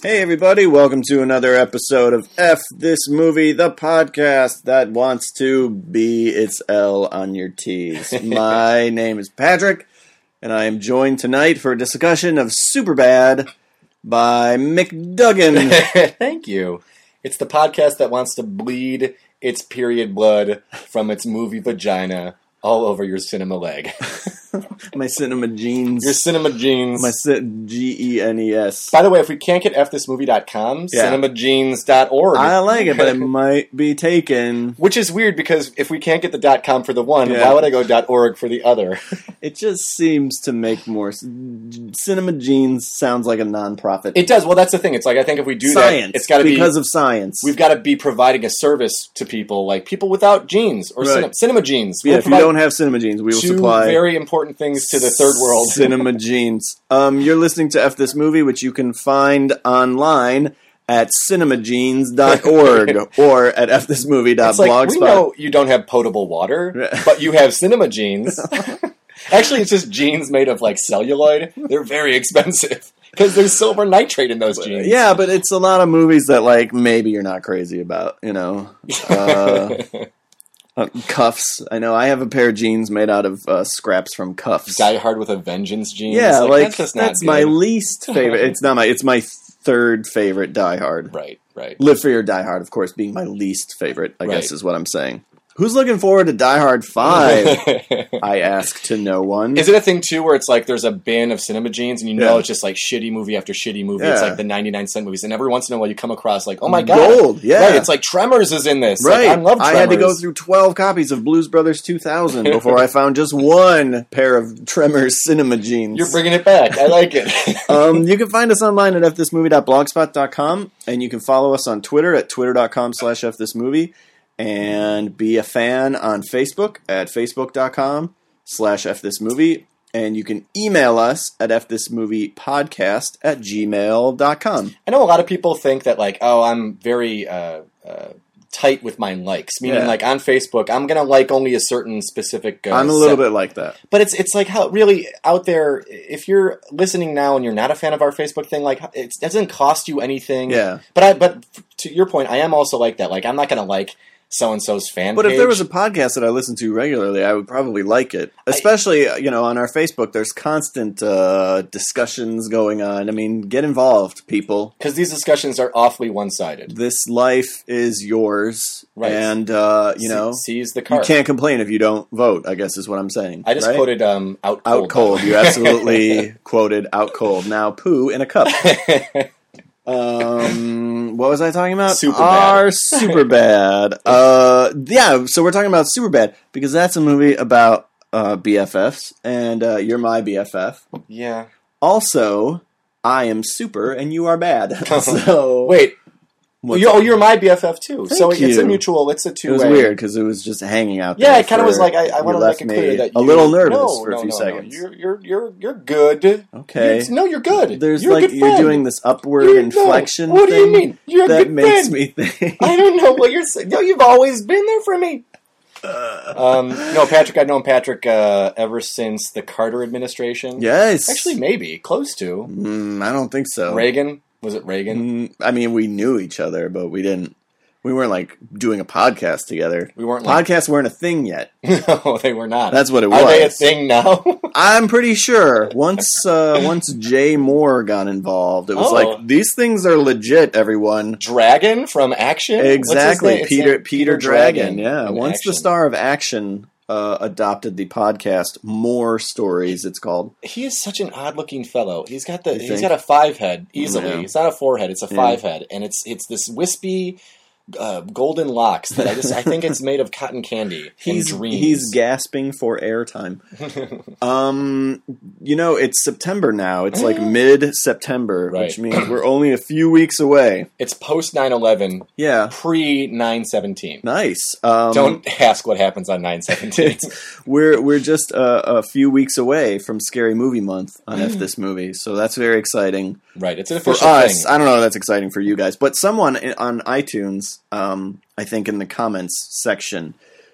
Hey everybody, welcome to another episode of F This Movie, the podcast that wants to be its L on your T's. My name is Patrick, and I am joined tonight for a discussion of Superbad by McDuggan. Thank you. It's the podcast that wants to bleed its period blood from its movie vagina all over your cinema leg. My cinema jeans. Your cinema jeans. My Genes. By the way, if we can't get fthismovie.com, cinemajeans.org. I like it, but it might be taken. Which is weird because if we can't get the .com for the one, why would I go .org for the other? It just seems to make more... Cinema Jeans sounds like a non-profit. It does. Well, that's the thing. It's like, I think if we do science, that, it's got to be... Because of science. We've got to be providing a service to people, like people without jeans, or cinema jeans. Yeah, if you don't have cinema jeans, we will supply... very important things to the third world. Cinema jeans. You're listening to F This Movie, which you can find online at cinemajeans.org or at fthismovie.blogspot. Like, we know you don't have potable water, but you have cinema jeans. Actually, it's just jeans made of like celluloid. They're very expensive because there's silver nitrate in those jeans. Yeah, but it's a lot of movies that like maybe you're not crazy about, you know. Cuffs. I know I have a pair of jeans made out of scraps from Cuffs. Die Hard with a Vengeance jeans. Yeah, like that's my least favorite. It's not my. It's my third favorite Die Hard. Right. Live Free or Die Hard, of course, being my least favorite. I guess is what I'm saying. Who's looking forward to Die Hard 5? I ask to no one. Is it a thing, too, where it's like there's a bin of cinema jeans and you know it's just like shitty movie after shitty movie? Yeah. It's like the 99-cent movies. And every once in a while you come across like, oh my God. Gold, yeah. Right, it's like Tremors is in this. Right. Like, I love Tremors. I had to go through 12 copies of Blues Brothers 2000 before I found just one pair of Tremors cinema jeans. You're bringing it back. I like it. You can find us online at fthismovie.blogspot.com, and you can follow us on Twitter at twitter.com/fthismovie. And be a fan on Facebook at facebook.com/fthismovie. And you can email us at fthismoviepodcast@gmail.com. I know a lot of people think that, like, oh, I'm very tight with my likes. Meaning, like, on Facebook, I'm going to like only a certain specific... I'm a little bit like that. But it's like how, really, out there, if you're listening now and you're not a fan of our Facebook thing, like, it doesn't cost you anything. Yeah. But to your point, I am also like that. Like, I'm not going to like... so-and-so's fan But page. if there was a podcast that I listened to regularly, I would probably like it. Especially, on our Facebook, there's constant discussions going on. I mean, get involved, people. Because these discussions are awfully one-sided. This life is yours. Right. And, seize the card. You can't complain if you don't vote, I guess is what I'm saying. I just quoted Out Cold. Out Cold. You absolutely quoted Out Cold. Now poo in a cup. What was I talking about? Superbad. Superbad. So we're talking about Superbad because that's a movie about BFFs, and you're my BFF. Yeah. Also, I am super and you are bad. So wait. You're my BFF too. Thank so you. It's a mutual. It's a two-way. It was weird because it was just hanging out there. Yeah, it kind of was like I want to make it clear that a little nervous for a few seconds. You're good. Okay. You're good. There's you're like you're doing this upward inflection. What do you mean? You're a that good makes friend. me think. I don't know what you're saying. No, you've always been there for me. No, Patrick. I've known Patrick ever since the Carter administration. Yes. Actually, maybe close to. I don't think so. Reagan. Was it Reagan? I mean, we knew each other, but we weren't like doing a podcast together. We weren't. Podcasts weren't a thing yet. No, they were not. That's what it was. Are they a thing now? I'm pretty sure. Once Jay Moore got involved, it was like, these things are legit, everyone. Dragon from Action? Exactly. Peter Dragon. Yeah. Once the star of Action adopted the podcast More Stories, it's called. He is such an odd-looking fellow. He's got a 5 head easily. Yeah. It's not a 4 head. It's a 5 head, and it's this wispy golden locks that I think it's made of cotton candy. And dreams. He's gasping for airtime. It's September now. It's like mid-September, which means we're only a few weeks away. It's post 9/11. Yeah. Pre 9/17. Nice. Don't ask what happens on 9/17. We're just a few weeks away from Scary Movie Month on F This Movie, so that's very exciting. Right. It's an official for us. thing. I don't know if that's exciting for you guys, but someone on iTunes, I think in the comments section,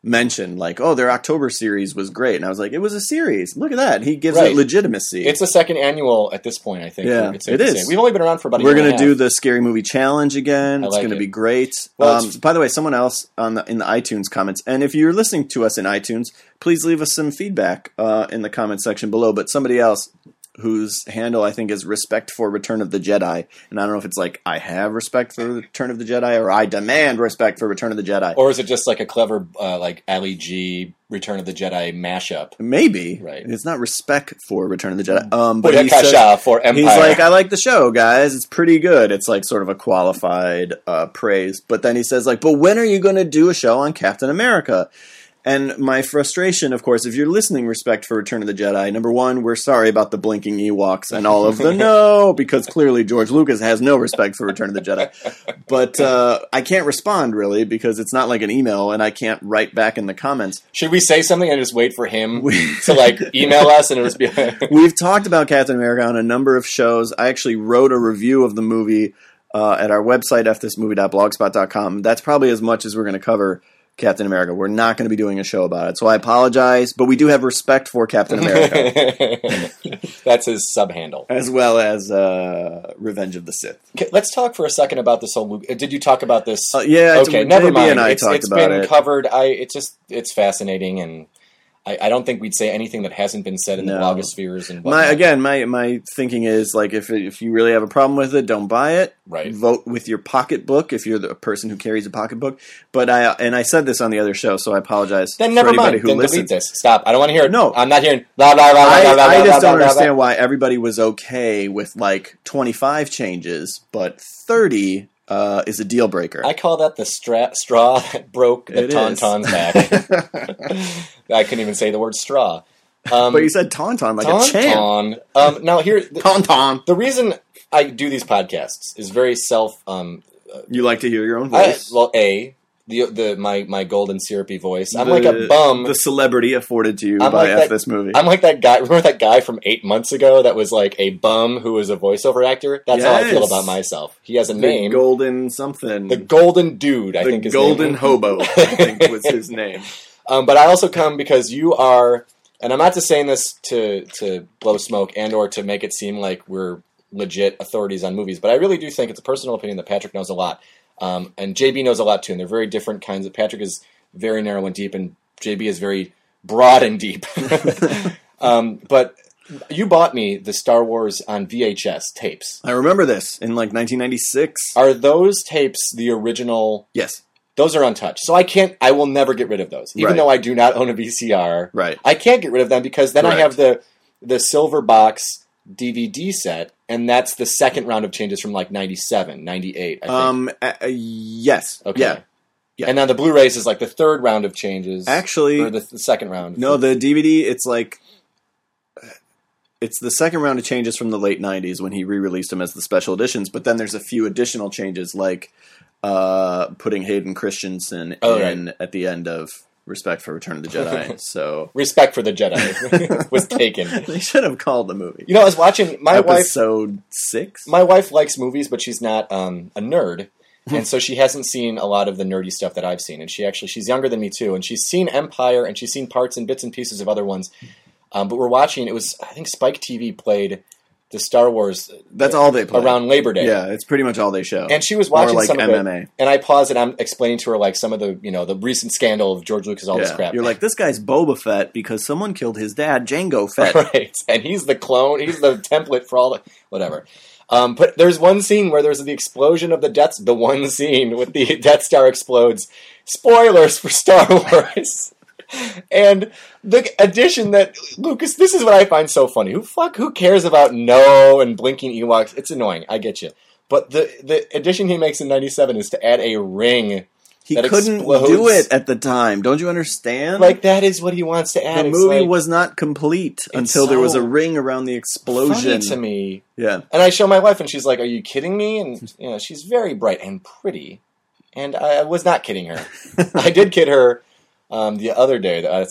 mentioned, like, oh, their October series was great. And I was like, it was a series. Look at that. He gives Right. it legitimacy. It's a second annual at this point, I think. Yeah, It's safe it to is. say. We've only been around for about a We're year and going a to half. do the Scary Movie Challenge again. It's like going to it. be great. Well, By the way, someone else in the iTunes comments, and if you're listening to us in iTunes, please leave us some feedback in the comment section below. But somebody else whose handle I think is Respect for Return of the Jedi, and I don't know if it's like I have respect for Return of the Jedi or I demand respect for Return of the Jedi. Or is it just like a clever, like Ali G Return of the Jedi mashup? Maybe. Right. It's not respect for Return of the Jedi. But he Booyakasha says, for Empire. he's like, I like the show, guys. It's pretty good. It's like sort of a qualified praise. But then he says, like, but when are you going to do a show on Captain America? And my frustration, of course, if you're listening, Respect for Return of the Jedi, number one, we're sorry about the blinking Ewoks and all of the no, because clearly George Lucas has no respect for Return of the Jedi. But I can't respond, really, because it's not like an email, and I can't write back in the comments. Should we say something and just wait for him to like email us and it'll just be We've talked about Captain America on a number of shows. I actually wrote a review of the movie at our website, fthismovie.blogspot.com. That's probably as much as we're going to cover Captain America. We're not going to be doing a show about it, so I apologize, but we do have respect for Captain America. That's his sub-handle. As well as Revenge of the Sith. Okay, let's talk for a second about this whole movie. Did you talk about this? Yeah, okay, never JB mind. and I It's talked about been it. covered. It's fascinating, and I don't think we'd say anything that hasn't been said in the blogospheres and whatnot. My thinking is, like, if you really have a problem with it, don't buy it. Right. Vote with your pocketbook if you're the person who carries a pocketbook. But I said this on the other show, so I apologize. Then for never anybody mind. who Then listens. delete this. Stop. I don't want to hear it. No. I'm not hearing blah, blah, blah, blah, blah, blah, I just blah, don't blah, blah, understand blah. why everybody was okay with like 25 changes, but 30 is a deal breaker. I call that the straw that broke the It is. tauntaun's back. I couldn't even say the word straw. But you said tauntaun like a champ. Tauntaun. Now here, Tauntaun. the reason I do these podcasts is very self. You like to hear your own voice. My golden syrupy voice. I'm like a bum. The celebrity afforded to you I'm by like this movie. I'm like that guy. Remember that guy from 8 months ago that was like a bum who was a voiceover actor? That's how I feel Yes. about myself. He has a the name. golden something. The Golden Dude, I think the his golden name. hobo, I think was his name. But I also come because you are, and I'm not just saying this to blow smoke and or to make it seem like we're legit authorities on movies, but I really do think it's a personal opinion that Patrick knows a lot. And JB knows a lot too, and they're very different kinds of. Patrick is very narrow and deep, and JB is very broad and deep. But you bought me the Star Wars on VHS tapes. I remember this in like 1996. Are those tapes the original? Yes. Those are untouched. So I will never get rid of those. Even Right. though I do not own a VCR. Right. I can't get rid of them because then Correct. I have the silver box DVD set, and that's the second round of changes from like 97, 98, I think. Yes. Okay. Yeah. Yeah. And now the Blu-rays is like the third round of changes. Actually, or the second round. no, the DVD, it's the second round of changes from the late 90s when he re-released them as the special editions, but then there's a few additional changes like putting Hayden Christensen in at the end of Respect for Return of the Jedi. So Respect for the Jedi was taken. they should have called the movie. You know, I was watching Episode 6? My wife likes movies, but she's not a nerd. And so she hasn't seen a lot of the nerdy stuff that I've seen. And she's younger than me too. And she's seen Empire and she's seen parts and bits and pieces of other ones. But we're watching, I think Spike TV played the Star Wars. That's all they play. Around Labor Day. Yeah, it's pretty much all they show. And she was watching like some MMA. of it. And I paused and I'm explaining to her like some of the, the recent scandal of George Lucas, all this crap. You're like, this guy's Boba Fett because someone killed his dad, Jango Fett. Right. And he's the clone. He's the template for all the, whatever. But there's one scene where there's the explosion of the one scene with the Death Star explodes. Spoilers for Star Wars. And the addition that Lucas, this is what I find so funny. Who cares about no and blinking Ewoks? It's annoying. I get you. But the addition he makes in 97 is to add a ring. He that couldn't explodes. do it at the time. Don't you understand? Like, that is what he wants to add. the It's movie like, was not complete until there was a ring around the explosion. funny to me. Yeah. And I show my wife, and she's like, "Are you kidding me?" And she's very bright and pretty, and I was not kidding her. I did kid her the other day. That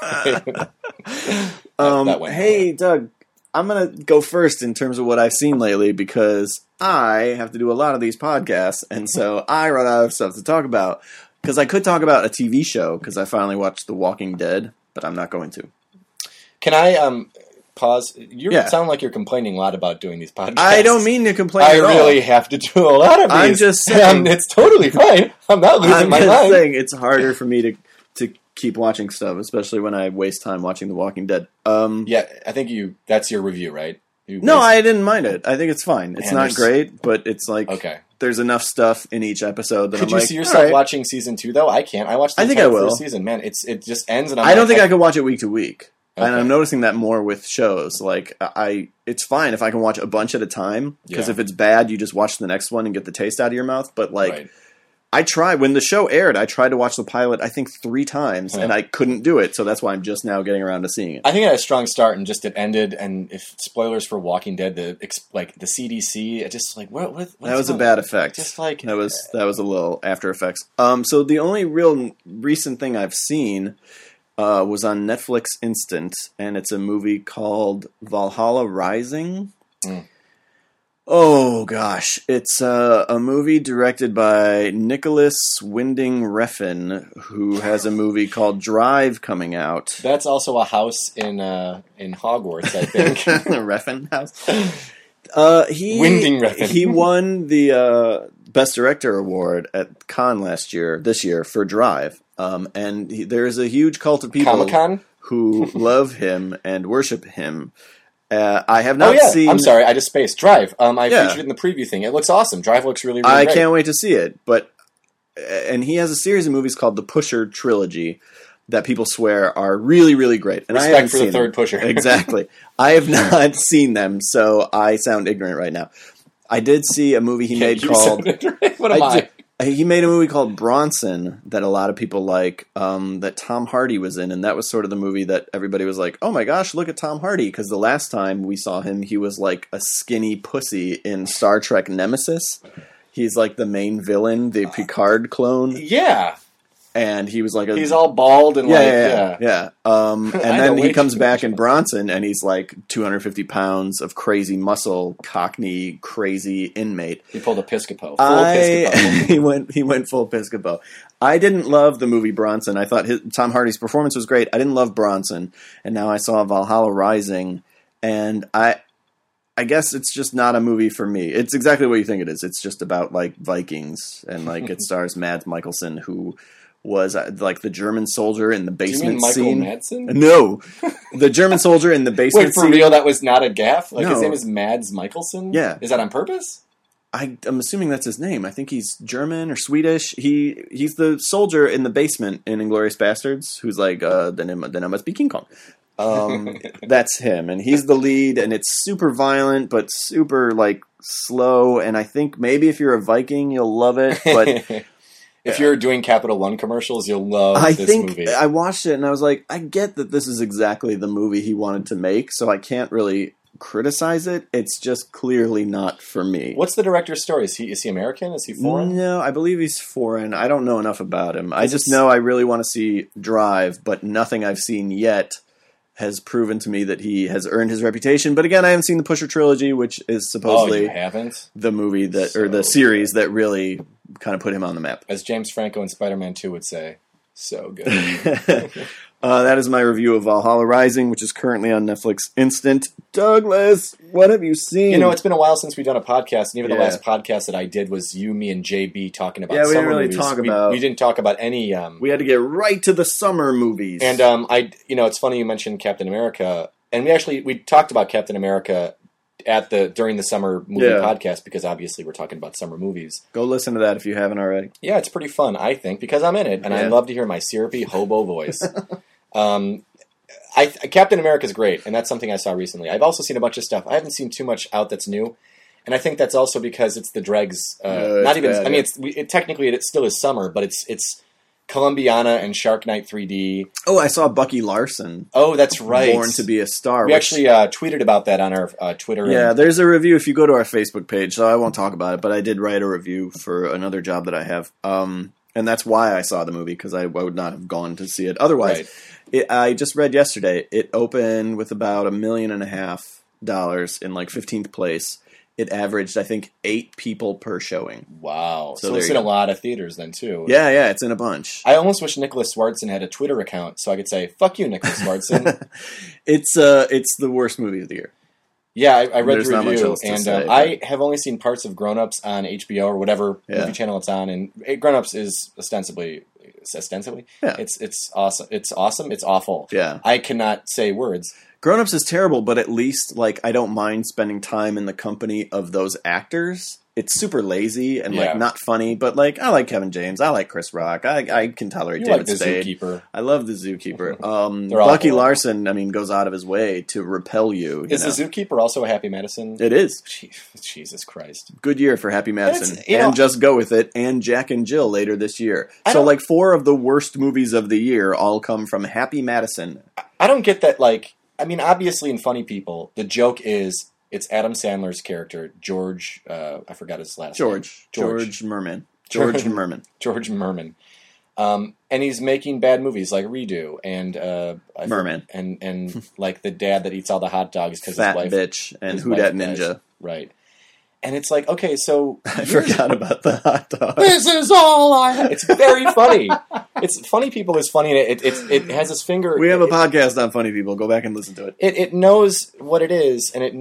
went hey, Doug, I'm going to go first in terms of what I've seen lately because I have to do a lot of these podcasts, and so I run out of stuff to talk about. Because I could talk about a TV show, because I finally watched The Walking Dead, but I'm not going to. Can I pause? You Yeah. sound like you're complaining a lot about doing these podcasts. I don't mean to complain I at all. really have to do a lot of these. I'm just saying. It's totally fine. I'm not losing I'm my just mind. saying it's harder for me to keep watching stuff, especially when I waste time watching The Walking Dead. Yeah, I think that's your review, right? No, I didn't mind it. I think it's fine. It's Man, not there's- great, but it's like Okay. there's enough stuff in each episode that Could I'm you like, see all yourself right. watching season 2, though? I can't. I watched the I think I entire will. first season. Man, it just ends, and I'm I don't like, think I could watch it week to week. And Okay. I'm noticing that more with shows. Like it's fine if I can watch a bunch at a time, because Yeah. if it's bad, you just watch the next one and get the taste out of your mouth. But like, Right. I tried when the show aired. I tried to watch the pilot, I think 3 times, and I couldn't do it. So that's why I'm just now getting around to seeing it. I think it had a strong start and just it ended. And if spoilers for Walking Dead, the CDC, it just like what's That was a going- bad effect. Just like that was a little After Effects. So the only real recent thing I've seen was on Netflix Instant, and it's a movie called Valhalla Rising. Mm. Oh gosh, it's a movie directed by Nicholas Winding Refn, who has a movie called Drive coming out. That's also a house in Hogwarts, I think. Refn house. Winding Refn. He won the Best Director award at Cannes this year for Drive. And there's a huge cult of people Comic-Con? who love him and worship him. I have not Oh yeah, seen. I'm sorry, I just spaced. Drive. I Yeah. featured it in the preview thing. It looks awesome. Drive looks really, really I great. can't wait to see it. And he has a series of movies called the Pusher Trilogy that people swear are really, really great. And I Respect haven't for the seen third them. Pusher. Exactly. I have not seen them, so I sound ignorant right now. I did see a movie he made You called. said it right. What am I? He made a movie called Bronson that a lot of people like, that Tom Hardy was in, and that was sort of the movie that everybody was like, oh my gosh, look at Tom Hardy, because the last time we saw him, he was like a skinny pussy in Star Trek Nemesis. He's like the main villain, the Picard clone, Yeah. and he was like He's all bald and yeah. And I then know he way comes too back much in about Bronson, and he's like 250 pounds of crazy muscle, Cockney, crazy inmate. He pulled Episcopo. Full Episcopo. He went full Episcopo. I didn't love the movie Bronson. I thought Tom Hardy's performance was great. I didn't love Bronson, and now I saw Valhalla Rising, and I guess it's just not a movie for me. It's exactly what you think it is. It's just about like Vikings, and like it stars Mads Mikkelsen, who was like the German soldier in the Do you basement mean Michael scene. Madsen? No, the German soldier in the basement Wait, for scene. real? That was not a gaffe? Like, his No. name is Mads Mikkelsen? Yeah. Is that on purpose? I'm assuming that's his name. I think he's German or Swedish. He's the soldier in the basement in Inglourious Bastards, who's like, then I must be King Kong. That's him, and he's the lead, and it's super violent, but super like slow. And I think maybe if you're a Viking, you'll love it. But If you're doing Capital One commercials, you'll love I this think movie. I watched it, and I was like, I get that this is exactly the movie he wanted to make, so I can't really criticize it. It's just clearly not for me. What's the director's story? Is he American? Is he foreign? No, I believe he's foreign. I don't know enough about him. I just it's- know I really want to see Drive, but nothing I've seen yet has proven to me that he has earned his reputation. But again, I haven't seen the Pusher Trilogy, which is Oh, supposedly you haven't? the movie that, or the So series that really kind of put him on the map. As James Franco in Spider-Man 2 would say, so good. That is my review of Valhalla Rising, which is currently on Netflix Instant. Douglas, what have you seen? You know, it's been a while since we've done a podcast, and even Yeah. the last podcast that I did was you, me, and JB talking about Yeah, we didn't summer really movies. talk We about- didn't talk about any... we had to get right to the summer movies. And it's funny you mentioned Captain America, and we talked about Captain America during the summer movie Yeah. podcast, because obviously we're talking about summer movies. Go listen to that if you haven't already. Yeah, it's pretty fun, I think, because I'm in it, and I Yeah. love to hear my syrupy hobo voice. Captain America's great, and that's something I saw recently. I've also seen a bunch of stuff. I haven't seen too much out that's new, and I think that's also because it's the dregs. it's Not even. bad, I mean, yeah. technically it still is summer, but it's Columbiana and Shark Night 3D. Oh, I saw Bucky Larson. Oh, that's right. Born to be a Star. We which- actually tweeted about that on our Twitter. Yeah, and- there's a review if you go to our Facebook page, so I won't talk about it, but I did write a review for another job that I have. And that's why I saw the movie, because I would not have gone to see it otherwise. Right. I just read yesterday, it opened with about $1.5 million in like 15th place. it averaged, I think, 8 people per showing. Wow. So So there it's you in a go. lot of theaters then, too. Yeah, it's in a bunch. I almost wish Nicholas Swartzen had a Twitter account so I could say, fuck you, Nicholas Swartzen. It's the worst movie of the year. Yeah, I read There's the not much review, else to and say, I have only seen parts of Grown Ups on HBO or whatever Yeah. movie channel it's on, and Grown Ups is ostensibly, Yeah. it's awesome. It's awesome. It's awful. Yeah. I cannot say words. Grown Ups is terrible, but at least like I don't mind spending time in the company of those actors. It's super lazy and Yeah. like not funny, but like I like Kevin James, I like Chris Rock, I can tolerate You David like the Spade. Zookeeper. I love the Zookeeper. They're all Bucky horrible. Larson, I mean, goes out of his way to repel you. Is the Zookeeper also a Happy Madison? It is. Jesus Christ. Good year for Happy Madison. It's, you know- Just Go With It and Jack and Jill later this year. I So don't- like 4 of the worst movies of the year all come from Happy Madison. I don't get that, like, I mean, obviously in Funny People, the joke is it's Adam Sandler's character, George, I forgot his last name. George Merman. George Merman. George Merman. And he's making bad movies like Redo and Merman. and like the dad that eats all the hot dogs because his Fat wife Bitch and his Who wife Dat dies. Ninja. Right. And it's like, okay, so I forgot about the hot dog. this is all I have. It's very funny. It's Funny People is funny, and it has its finger. We have a podcast on Funny People. Go back and listen to it. It knows what it is, and it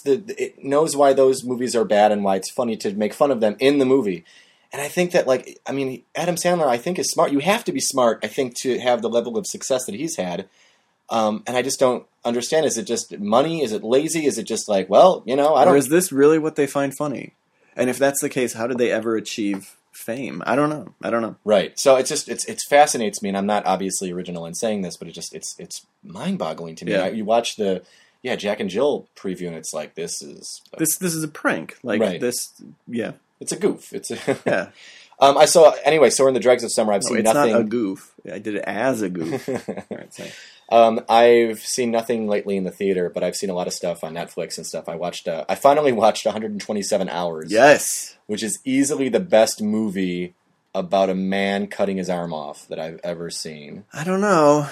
knows why those movies are bad and why it's funny to make fun of them in the movie. And I think that, like, I mean, Adam Sandler, I think, is smart. You have to be smart, I think, to have the level of success that he's had. And I just don't understand. Is it just money? Is it lazy? Is it just like, well, you know, I Or don't. is this really what they find funny? And if that's the case, how did they ever achieve fame? I don't know. Right. So it's just it fascinates me, and I'm not obviously original in saying this, but it's mind boggling to me. Yeah. You watch the Jack and Jill preview, and it's like this is This is a prank. Like Right. this, yeah. it's a goof. It's a Yeah. I saw anyway. So in the Dregs of Summer, I've No, seen it's nothing. not a goof. I did it as a goof. All right, sorry. I've seen nothing lately in the theater, but I've seen a lot of stuff on Netflix and stuff. I finally watched 127 Hours. Yes. Which is easily the best movie about a man cutting his arm off that I've ever seen. I don't know.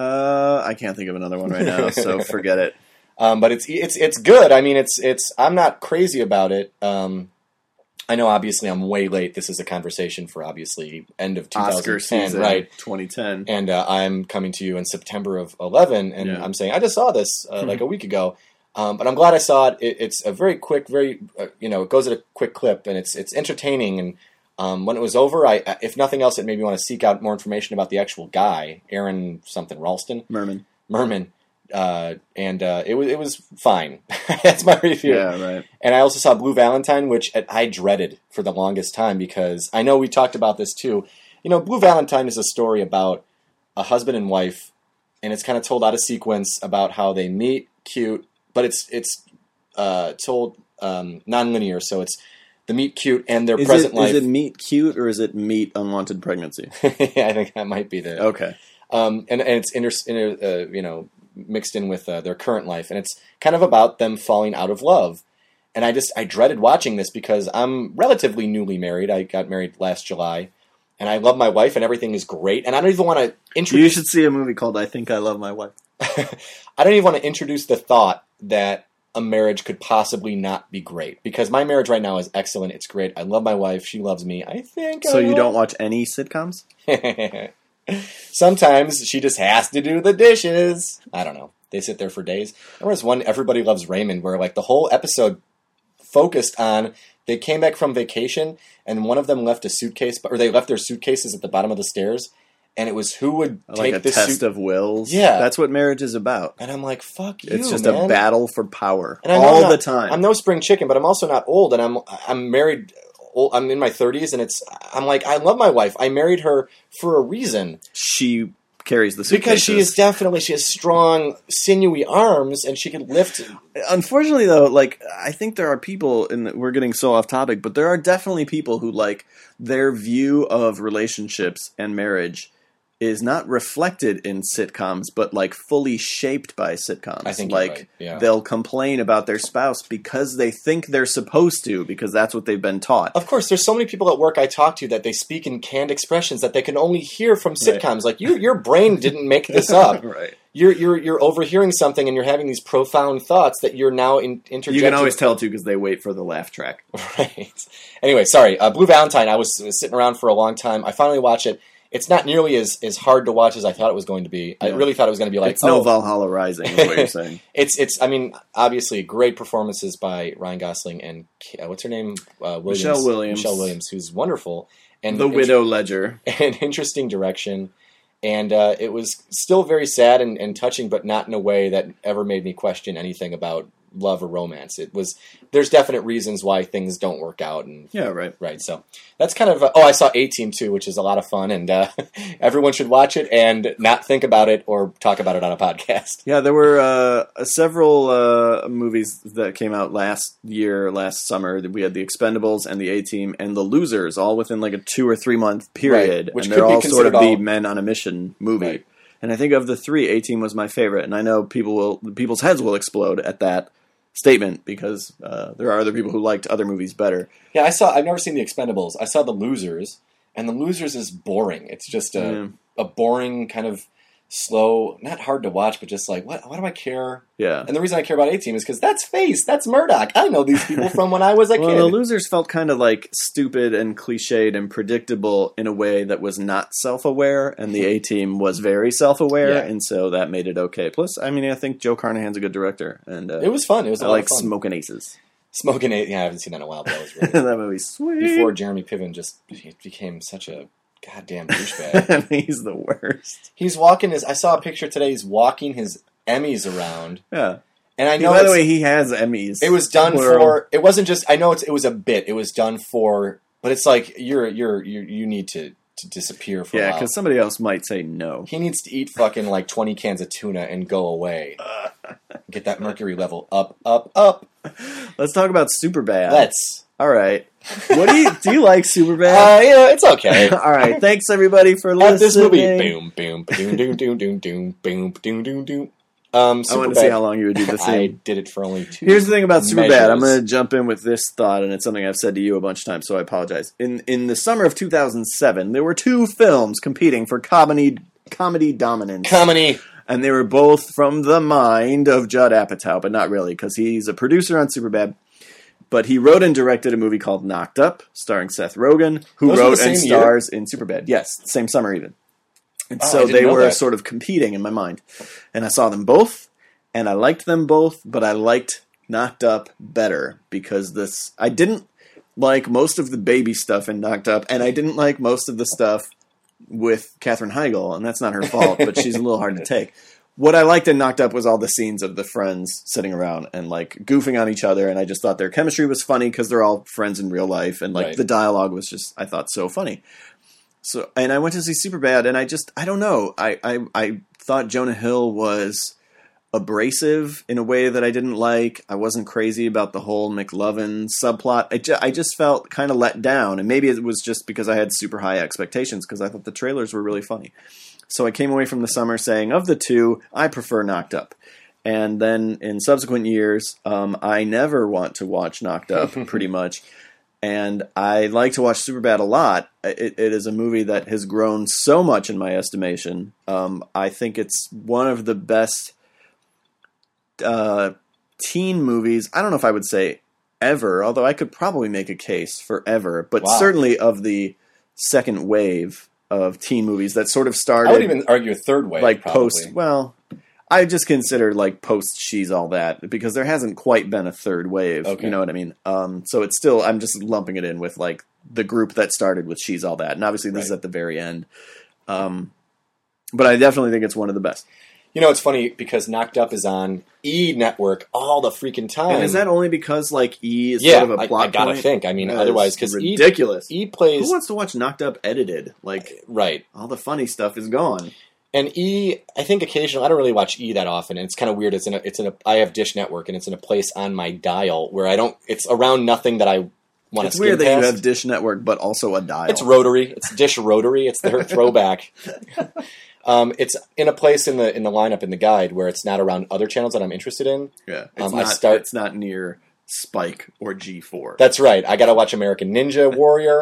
I can't think of another one right now, so forget it. But it's good. I mean, it's I'm not crazy about it. I know, obviously, I'm way late. This is a conversation for, obviously, end of 2010, Oscar season, right? 2010. And I'm coming to you in September of 11, and Yeah. I'm saying, I just saw this like a week ago. But I'm glad I saw it. It's a very quick, it goes at a quick clip, and it's entertaining. And when it was over, if nothing else, it made me want to seek out more information about the actual guy, Aaron something, Ralston? Merman. It was fine. That's my review. Yeah, right. And I also saw Blue Valentine, which I dreaded for the longest time because I know we talked about this too. You know, Blue Valentine is a story about a husband and wife, and it's kind of told out of sequence about how they meet, cute, but it's told non-linear, so it's the meet cute and their present life. Is it meet cute or is it meet unwanted pregnancy? I think that might be the Okay. and it's mixed in with their current life, and it's kind of about them falling out of love. And I dreaded watching this because I'm relatively newly married. I got married last July, and I love my wife, and everything is great. And I don't even want to introduce. You should see a movie called I Think I Love My Wife. I don't even want to introduce the thought that a marriage could possibly not be great, because my marriage right now is excellent. It's great. I love my wife. She loves me. I think. So you don't watch any sitcoms? Sometimes she just has to do the dishes. I don't know. They sit there for days. There was one, Everybody Loves Raymond, where like the whole episode focused on they came back from vacation and one of them left a suitcase, or they left their suitcases at the bottom of the stairs, and it was who would Like take a the test of wills? Yeah. That's what marriage is about. And I'm like, fuck you, It's just man. a battle for power. And I know all I'm the not- time. I'm no spring chicken, but I'm also not old, and I'm married. I'm in my 30s, and I'm like, I love my wife. I married her for a reason. She carries the suitcases. Because she has strong, sinewy arms, and she can lift. Unfortunately, though, like, I think there are people, and we're getting so off topic, but there are definitely people who, like, their view of relationships and marriage is not reflected in sitcoms, but, like, fully shaped by sitcoms. I think you're like, right, yeah. They'll complain about their spouse because they think they're supposed to, because that's what they've been taught. Of course, there's so many people at work I talk to that they speak in canned expressions that they can only hear from sitcoms. Like, your brain didn't make this up. Right. you're overhearing something and you're having these profound thoughts that you're now interjecting. You can always tell too because they wait for the laugh track. Right. Anyway, sorry. Blue Valentine. I was sitting around for a long time. I finally watched it. It's not nearly as hard to watch as I thought it was going to be. I really thought it was going to be like it's no Valhalla Rising, is what you're saying. It's. I mean, obviously, great performances by Ryan Gosling and what's her name? Michelle Williams. Michelle Williams, who's wonderful. And the Widow Ledger. An interesting direction. And it was still very sad and touching, but not in a way that ever made me question anything about love or romance. It was, there's definite reasons why things don't work out. And yeah, right. Right. So that's kind of, I saw A-Team too, which is a lot of fun, and everyone should watch it and not think about it or talk about it on a podcast. Yeah, there were several movies that came out last summer. We had The Expendables and the A-Team and The Losers, all within like a 2 or 3 month period. Right. Which and could they're be all sort of the all... men on a mission movie. Right. And I think of the three, A-Team was my favorite. And I know people's heads will explode at that statement because there are other people who liked other movies better. Yeah, I've never seen The Expendables. I saw The Losers, and The Losers is boring. It's just a boring kind of slow, not hard to watch, but just like, what do I care? Yeah. And the reason I care about A-Team is because that's Face, that's Murdoch. I know these people from when I was a kid. The Losers felt kind of like stupid and cliched and predictable in a way that was not self-aware, and the A-Team was very self-aware, and so that made it okay. Plus, I mean, I think Joe Carnahan's a good director, and it was fun. It was a lot of fun. Smoking Aces. Smoking Aces, yeah, I haven't seen that in a while, but that was really that movie's sweet. Before Jeremy Piven just became such a goddamn douchebag. He's the worst. He's walking I saw a picture today, he's walking his Emmys around. Yeah. And I know by the way, he has Emmys. It was done for, it wasn't just, I know it was a bit, it was done for, but it's like, you need to disappear for a while. Yeah, because somebody else might say no. He needs to eat fucking like 20 cans of tuna and go away. Get that mercury level up, up, up. Let's talk about Superbad. Let's. All right. What do you like Superbad? Yeah, it's okay. All right. Thanks everybody for listening. At this movie, boom, boom, boom, doom, doom, doom, doom, boom, doom, doom, doom. I want to see how long you would do the thing. I did it for only 2 Here's the thing about Superbad. measures. I'm going to jump in with this thought, and it's something I've said to you a bunch of times, so I apologize. In the summer of 2007, there were 2 films competing for comedy dominance. Comedy. And they were both from the mind of Judd Apatow, but not really, because he's a producer on Superbad. But he wrote and directed a movie called Knocked Up, starring Seth Rogen, who wrote and stars in Superbad. Yes, same summer even. And so they were sort of competing in my mind. And I saw them both, and I liked them both, but I liked Knocked Up better because I didn't like most of the baby stuff in Knocked Up, and I didn't like most of the stuff with Katherine Heigl, and that's not her fault, but she's a little hard to take. What I liked in Knocked Up was all the scenes of the friends sitting around and like goofing on each other, and I just thought their chemistry was funny because they're all friends in real life, and like the dialogue was just, I thought, so funny. So, and I went to see Superbad, and I don't know, I thought Jonah Hill was abrasive in a way that I didn't like. I wasn't crazy about the whole McLovin subplot. I just felt kind of let down, and maybe it was just because I had super high expectations because I thought the trailers were really funny. So I came away from the summer saying, of the 2, I prefer Knocked Up. And then in subsequent years, I never want to watch Knocked Up, pretty much. And I like to watch Superbad a lot. It is a movie that has grown so much in my estimation. I think it's one of the best teen movies. I don't know if I would say ever, although I could probably make a case for ever, but certainly of the second wave of teen movies that sort of started. I would even argue a third wave, like probably. I just consider like post She's All That because there hasn't quite been a third wave. Okay. You know what I mean? So it's still, I'm just lumping it in with like the group that started with She's All That, and obviously this is at the very end. But I definitely think it's one of the best. You know, it's funny because Knocked Up is on E! Network all the freaking time. And is that only because like E! is sort of a plot I gotta point? think. I mean, otherwise, because ridiculous. E! plays. Who wants to watch Knocked Up edited? Like, all the funny stuff is gone. And E! I think occasionally I don't really watch E! that often, and it's kind of weird. I have Dish Network, and it's in a place on my dial where I don't. It's around nothing that I want to. It's weird that you have Dish Network, but also a dial. It's rotary. It's Dish rotary. It's their throwback. It's in a place in the lineup in the guide where it's not around other channels that I'm interested in. Yeah, it's not near Spike or G4. That's right. I got to watch American Ninja Warrior,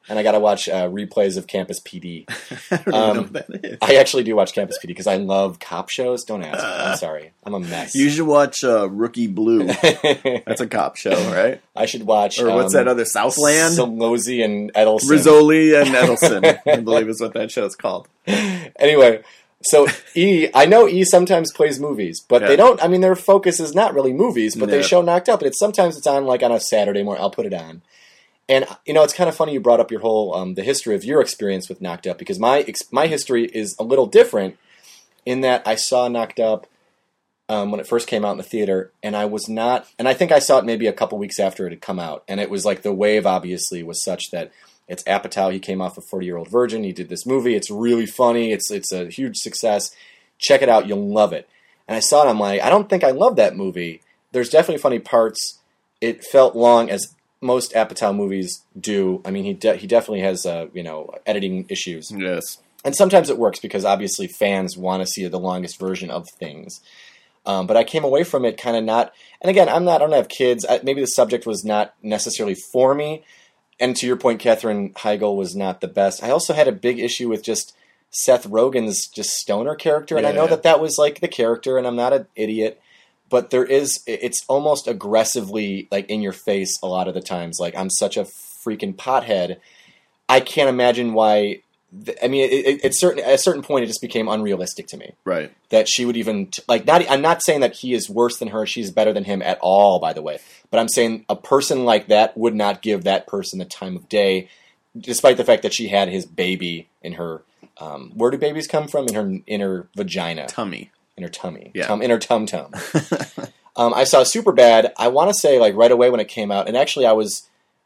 and I got to watch replays of Campus PD. I don't even know what that is. I actually do watch Campus PD because I love cop shows. Don't ask me. I'm sorry. I'm a mess. You should watch Rookie Blue. That's a cop show, right? I should watch... Or what's that other, Southland? Solozzi and Edelson. Rizzoli and Edelson, I believe is what that show's called. Anyway, so I know E sometimes plays movies, but they don't, I mean, their focus is not really movies, but they show Knocked Up, and sometimes it's on like on a Saturday morning, I'll put it on. And, you know, it's kind of funny you brought up your whole, the history of your experience with Knocked Up, because my history is a little different in that I saw Knocked Up when it first came out in the theater, and I was not, and I think I saw it maybe a couple weeks after it had come out, and it was like the wave obviously was such that it's Apatow, he came off of 40-Year-Old Virgin, he did this movie, it's really funny, it's a huge success, check it out, you'll love it. And I saw it, I'm like, I don't think I love that movie. There's definitely funny parts, it felt long as most Apatow movies do. I mean, he definitely has, editing issues. Yes. And sometimes it works because obviously fans want to see the longest version of things. But I came away from it kind of not, and again, I don't have kids, maybe the subject was not necessarily for me, and to your point, Katherine Heigl was not the best. I also had a big issue with just Seth Rogen's just stoner character, and I know that was like the character, and I'm not an idiot, but it's almost aggressively like in your face a lot of the times, like I'm such a freaking pothead, I can't imagine why. I mean, at a certain point, it just became unrealistic to me. Right. That she would even I'm not saying that he is worse than her. She's better than him at all, by the way. But I'm saying a person like that would not give that person the time of day, despite the fact that she had his baby in her. Where do babies come from? In her vagina, tummy, in her tummy, yeah, in her tum tum. I saw Superbad. I want to say like right away when it came out, and actually I was.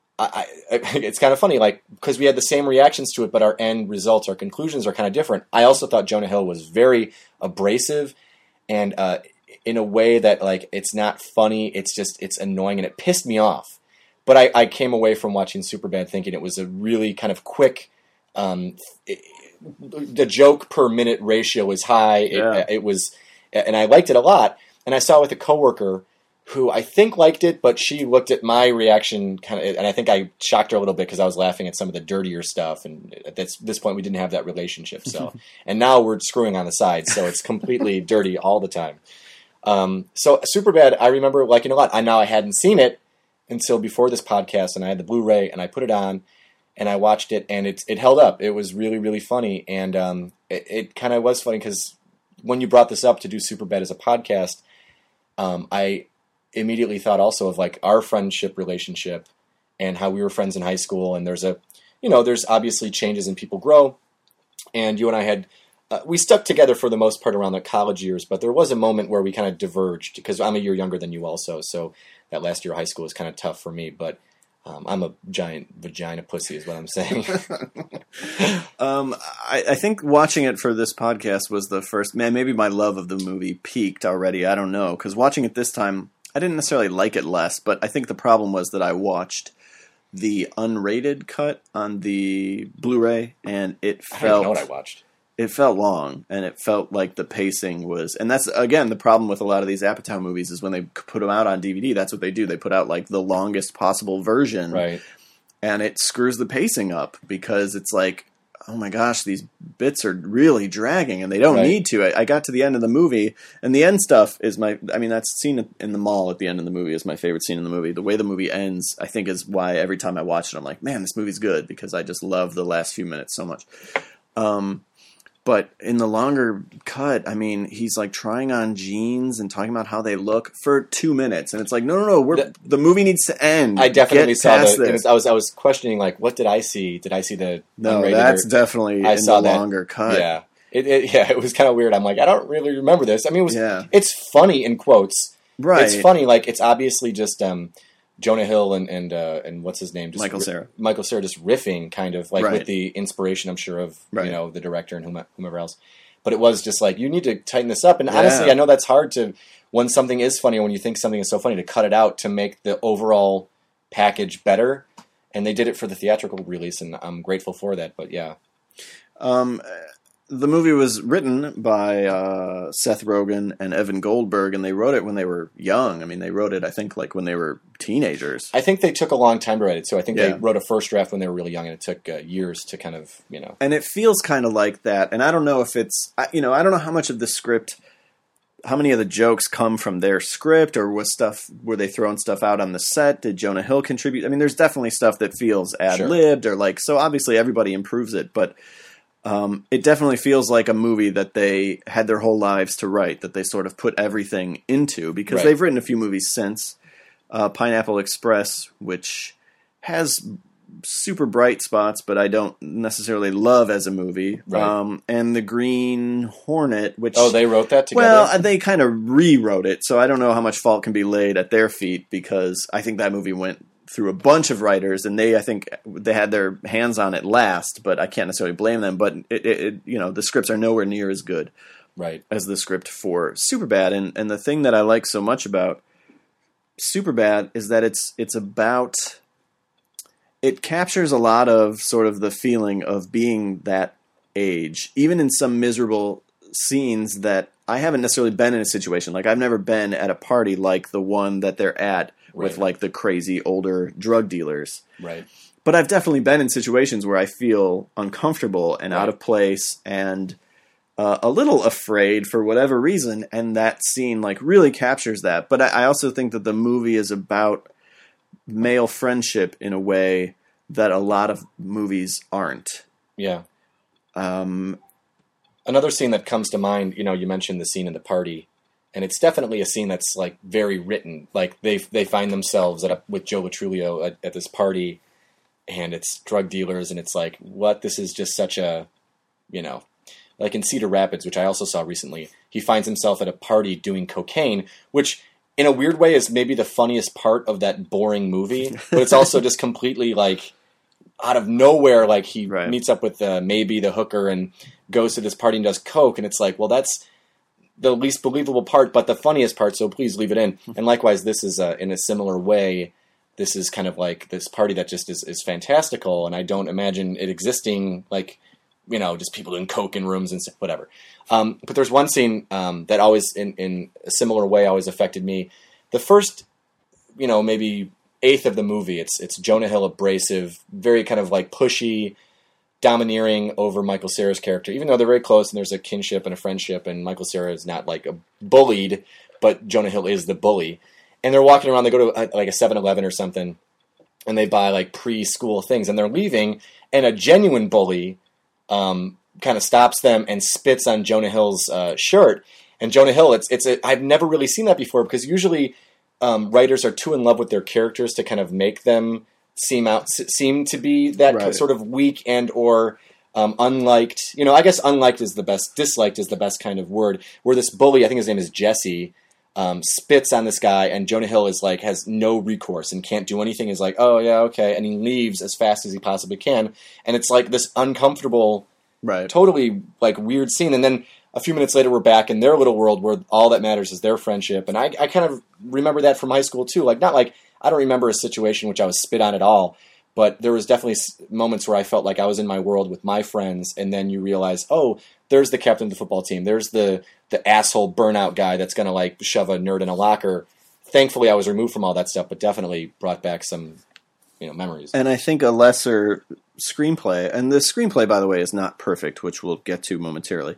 It's kind of funny, like, because we had the same reactions to it, but our end results, our conclusions are kind of different. I also thought Jonah Hill was very abrasive, and in a way that, like, it's not funny, it's annoying, and it pissed me off. But I came away from watching Superbad thinking it was a really kind of quick, the joke per minute ratio was high, it was, and I liked it a lot, and I saw it with a coworker who I think liked it, but she looked at my reaction kind of, and I think I shocked her a little bit because I was laughing at some of the dirtier stuff, and at this point we didn't have that relationship. So, and now we're screwing on the side, so it's completely dirty all the time. So Superbad, I remember liking a lot. I hadn't seen it until before this podcast, and I had the Blu-ray, and I put it on, and I watched it, and it held up. It was really, really funny, and it kind of was funny because when you brought this up to do Superbad as a podcast, I immediately thought also of like our friendship relationship and how we were friends in high school, and there's obviously changes and people grow, and you and I had we stuck together for the most part around the college years, but there was a moment where we kind of diverged because I'm a year younger than you also, so that last year of high school was kind of tough for me, but I'm a giant vagina pussy is what I'm saying. I think watching it for this podcast was the first, maybe my love of the movie peaked already, I don't know, because watching it this time I didn't necessarily like it less, but I think the problem was that I watched the unrated cut on the Blu-ray, and it felt... I don't even know what I watched. It felt long, and it felt like the pacing was... And that's, again, the problem with a lot of these Apatow movies is when they put them out on DVD, that's what they do. They put out, like, the longest possible version. Right. And it screws the pacing up, because it's like, oh my gosh, these bits are really dragging, and they don't need to. I got to the end of the movie, and the end stuff is that scene in the mall at the end of the movie is my favorite scene in the movie. The way the movie ends, I think, is why every time I watch it, I'm like, man, this movie's good, because I just love the last few minutes so much. But in the longer cut, I mean, he's like trying on jeans and talking about how they look for 2 minutes, and it's like, no, the movie needs to end. I definitely saw that. I was questioning, like, what did I see? Did I see the no? That's definitely in the longer cut. Yeah, it was kind of weird. I'm like, I don't really remember this. I mean, it's funny in quotes. Right. It's funny, like it's obviously just Jonah Hill and what's his name? Just Michael Cera. Michael Cera just riffing, kind of like with the inspiration, I'm sure, of the director and whomever else. But it was just like, you need to tighten this up. And honestly, I know that's hard to, when something is funny, or when you think something is so funny, to cut it out to make the overall package better. And they did it for the theatrical release, and I'm grateful for that. But yeah. the movie was written by Seth Rogen and Evan Goldberg, and they wrote it when they were young. I mean, they wrote it, I think, like when they were teenagers. I think they took a long time to write it, so I think they Yeah. wrote a first draft when they were really young, and it took years to kind of, And it feels kind of like that. And I don't know if it's, I don't know how much of the script, how many of the jokes come from their script, or were they throwing stuff out on the set? Did Jonah Hill contribute? I mean, there's definitely stuff that feels ad-libbed, or like, so obviously everybody improves it, but it definitely feels like a movie that they had their whole lives to write, that they sort of put everything into, because Right. they've written a few movies since. Pineapple Express, which has super bright spots, but I don't necessarily love as a movie. Right. And The Green Hornet, which... Oh, they wrote that together? Well, they kind of rewrote it, so I don't know how much fault can be laid at their feet, because I think that movie went through a bunch of writers, and I think they had their hands on it last, but I can't necessarily blame them. But the scripts are nowhere near as good right. as the script for Superbad. And the thing that I like so much about Superbad is that it's about... It captures a lot of sort of the feeling of being that age, even in some miserable scenes that I haven't necessarily been in a situation. Like, I've never been at a party like the one that they're at with, Right. like, the crazy older drug dealers. Right. But I've definitely been in situations where I feel uncomfortable and out Right. of place and a little afraid for whatever reason, and that scene, like, really captures that. But I also think that the movie is about male friendship in a way that a lot of movies aren't. Yeah. Another scene that comes to mind, you mentioned the scene in the party, and it's definitely a scene that's like very written. Like they find themselves with Joe Latrulio at this party, and it's drug dealers, and it's like, what? This is just such a, like in Cedar Rapids, which I also saw recently, he finds himself at a party doing cocaine, which in a weird way is maybe the funniest part of that boring movie, but it's also just completely like out of nowhere. Like he Right. meets up with maybe the hooker and goes to this party and does coke, and it's like, well, that's the least believable part, but the funniest part, so please leave it in. And likewise, this is in a similar way. This is kind of like this party that just is fantastical, and I don't imagine it existing like, just people doing coke in rooms and stuff, whatever. But there's one scene that always, in a similar way, always affected me. The first, maybe eighth of the movie, it's Jonah Hill abrasive, very kind of like pushy, domineering over Michael Cera's character, even though they're very close and there's a kinship and a friendship, and Michael Cera is not like bullied, but Jonah Hill is the bully. And they're walking around, they go to like a 7-Eleven or something, and they buy like preschool things, and they're leaving, and a genuine bully kind of stops them and spits on Jonah Hill's shirt. And Jonah Hill, I've never really seen that before, because usually writers are too in love with their characters to kind of make them seem to be that Right. sort of weak and or unliked. I guess unliked is the best, disliked is the best kind of word. Where this bully, I think his name is Jesse, spits on this guy, and Jonah Hill is like, has no recourse and can't do anything. Is like, oh yeah, okay, and he leaves as fast as he possibly can, and it's like this uncomfortable, Right. totally like weird scene. And then a few minutes later, we're back in their little world where all that matters is their friendship. And I kind of remember that from high school too. Like, not like, I don't remember a situation which I was spit on at all, but there was definitely moments where I felt like I was in my world with my friends, and then you realize, oh, there's the captain of the football team. There's the asshole burnout guy that's going to like shove a nerd in a locker. Thankfully, I was removed from all that stuff, but definitely brought back some, memories. And I think a lesser screenplay, and the screenplay, by the way, is not perfect, which we'll get to momentarily.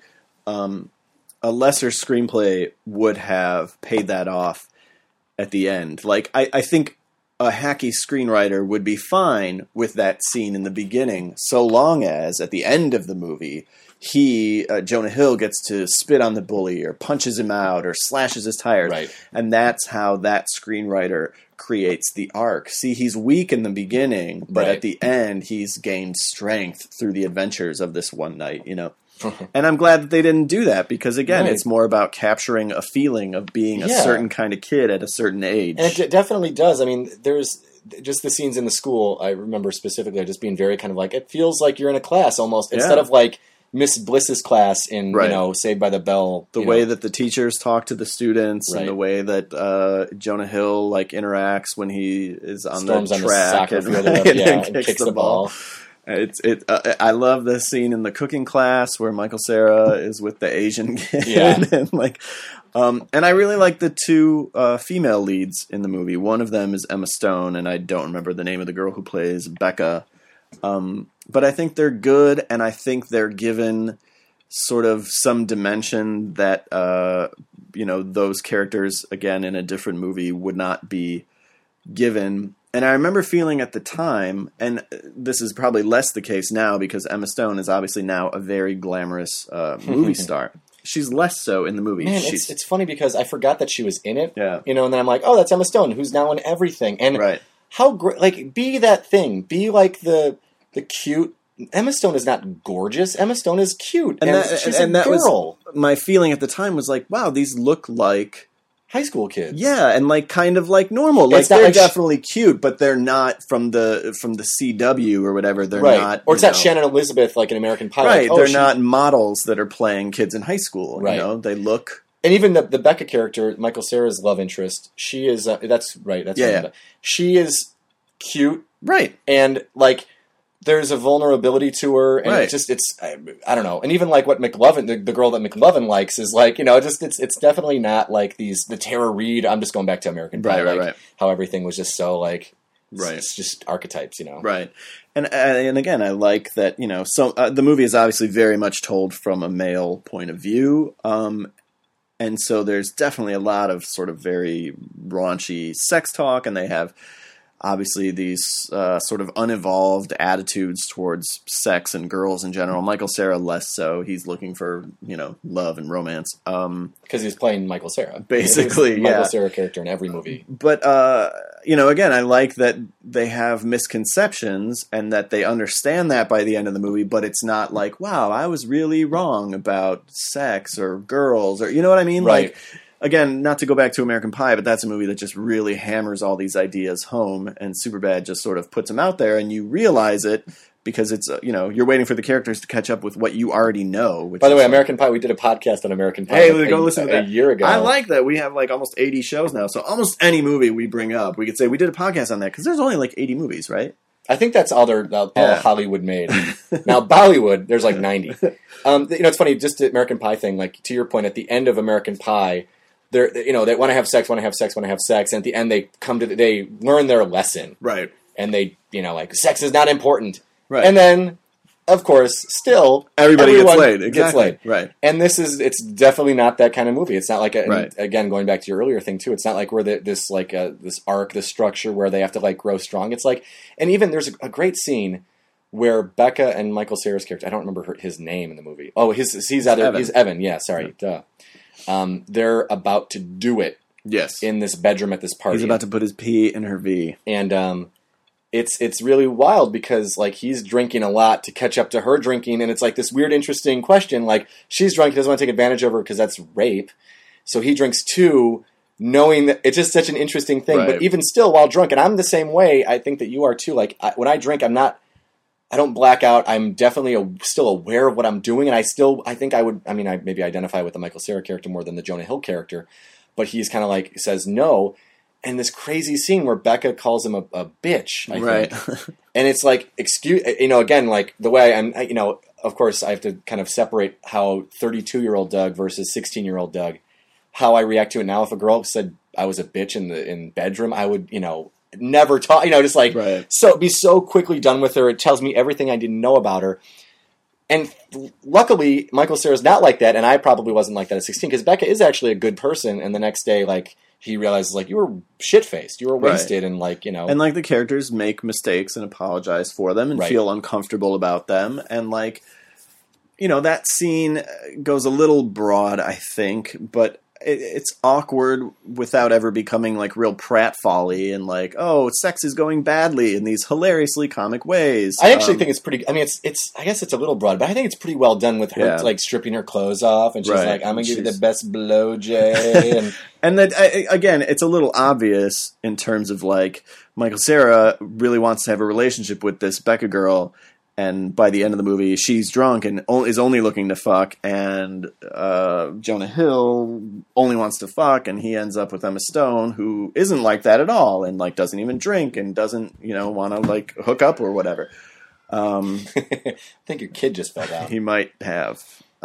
A lesser screenplay would have paid that off at the end. Like, I think a hacky screenwriter would be fine with that scene in the beginning, so long as at the end of the movie, Jonah Hill gets to spit on the bully or punches him out or slashes his tires. Right. And that's how that screenwriter creates the arc. See, he's weak in the beginning, but Right. at the end, he's gained strength through the adventures of this one night, And I'm glad that they didn't do that, because, again, Right. it's more about capturing a feeling of being a Yeah. certain kind of kid at a certain age. And it definitely does. I mean, there's just the scenes in the school, I remember specifically just being very kind of like, it feels like you're in a class almost, instead of like Miss Bliss's class in, Right. Saved by the Bell. The way that the teachers talk to the students, Right. and the way that Jonah Hill like interacts when he is on Storms the on the track soccer and, field and and kicks the ball. I love the scene in the cooking class where Michael Cera is with the Asian kid, and and I really like the two female leads in the movie. One of them is Emma Stone, and I don't remember the name of the girl who plays Becca. But I think they're good, and I think they're given sort of some dimension that those characters again in a different movie would not be given. And I remember feeling at the time, and this is probably less the case now because Emma Stone is obviously now a very glamorous movie star. She's less so in the movie. Man, it's funny because I forgot that she was in it. Yeah. And then I'm like, oh, that's Emma Stone, who's now in everything. And right. how great, like, be that thing. Be like the cute. Emma Stone is not gorgeous. Emma Stone is cute. And she's a girl. Was my feeling at the time was like, wow, these look like high school kids. Yeah, and like kind of like normal. Like they're definitely cute, but they're not from the CW or whatever. They're not. Or it's not Shannon Elizabeth like an American Pie. Right. They're not models that are playing kids in high school. Right. They look. And even the Becca character, Michael Cera's love interest, she is. That's right. That's right. She is cute. Right. And like. There's a vulnerability to her, and I don't know. And even like what McLovin, the girl that McLovin likes, is like, it's definitely not like the Tara Reid. I'm just going back to American Pie, right. How everything was just so like, right. It's just archetypes, Right. And again, I like that, so the movie is obviously very much told from a male point of view, and so there's definitely a lot of sort of very raunchy sex talk, and they have. Obviously, these sort of unevolved attitudes towards sex and girls in general. Michael Cera less so. He's looking for, love and romance. Because he's playing Michael Cera. Basically, Michael Cera character in every movie. But, again, I like that they have misconceptions and that they understand that by the end of the movie, but it's not like, wow, I was really wrong about sex or girls or, you know what I mean? Right. Like, again, not to go back to American Pie, but that's a movie that just really hammers all these ideas home, and Superbad just sort of puts them out there, and you realize it because it's, you're waiting for the characters to catch up with what you already know. By the way, American Pie, we did a podcast on American Pie go listen to that. A year ago. I like that. We have like almost 80 shows now, so almost any movie we bring up, we could say we did a podcast on that, because there's only like 80 movies, right? I think that's all Hollywood made. Now, Bollywood, there's like 90. It's funny, just the American Pie thing, like, to your point, at the end of American Pie, they want to have sex, and at the end they learn their lesson, right? And they, sex is not important, right? And then, of course, still everyone gets laid, right? And it's definitely not that kind of movie. It's not like right. Again, going back to your earlier thing too. It's not like we're this arc, this structure where they have to like grow strong. It's like, and even there's a great scene where Becca and Michael Cera's character, I don't remember his name in the movie. Oh, he's Evan. Yeah, sorry. Duh. They're about to do it. Yes. In this bedroom at this party. He's about to put his P in her V. And it's really wild because like he's drinking a lot to catch up to her drinking, and it's like this weird, interesting question. Like, she's drunk, he doesn't want to take advantage of her because that's rape. So he drinks too, knowing that it's just such an interesting thing. Right. But even still, while drunk, and I'm the same way, I think that you are too. Like, when I drink, I don't black out. I'm definitely still aware of what I'm doing, and I think I would. I mean, I maybe identify with the Michael Cera character more than the Jonah Hill character, but he's kind of like says no, and this crazy scene where Becca calls him a bitch, I think, and it's like excuse, again, like the way of course I have to kind of separate how 32-year-old Doug versus 16-year-old Doug, how I react to it now. If a girl said I was a bitch in bedroom, I would never talk, just like so be so quickly done with her. It tells me everything I didn't know about her. And luckily, Michael Cera's not like that, and I probably wasn't like that at 16 because Becca is actually a good person. And the next day, like he realizes, like you were shit-faced, you were wasted, and like and like the characters make mistakes and apologize for them and feel uncomfortable about them, and like that scene goes a little broad, I think, but. It's awkward without ever becoming like real pratfall-y and like, oh, sex is going badly in these hilariously comic ways. I actually think it's pretty. I mean, it's. I guess it's a little broad, but I think it's pretty well done with her like stripping her clothes off, and she's like, "I'm gonna give you the best blow, Jay." And that again, it's a little obvious in terms of like Michael Cera really wants to have a relationship with this Becca girl. And by the end of the movie, she's drunk and is only looking to fuck, and Jonah Hill only wants to fuck, and he ends up with Emma Stone, who isn't like that at all, and like doesn't even drink and doesn't want to like hook up or whatever. I think your kid just fell down. He might have.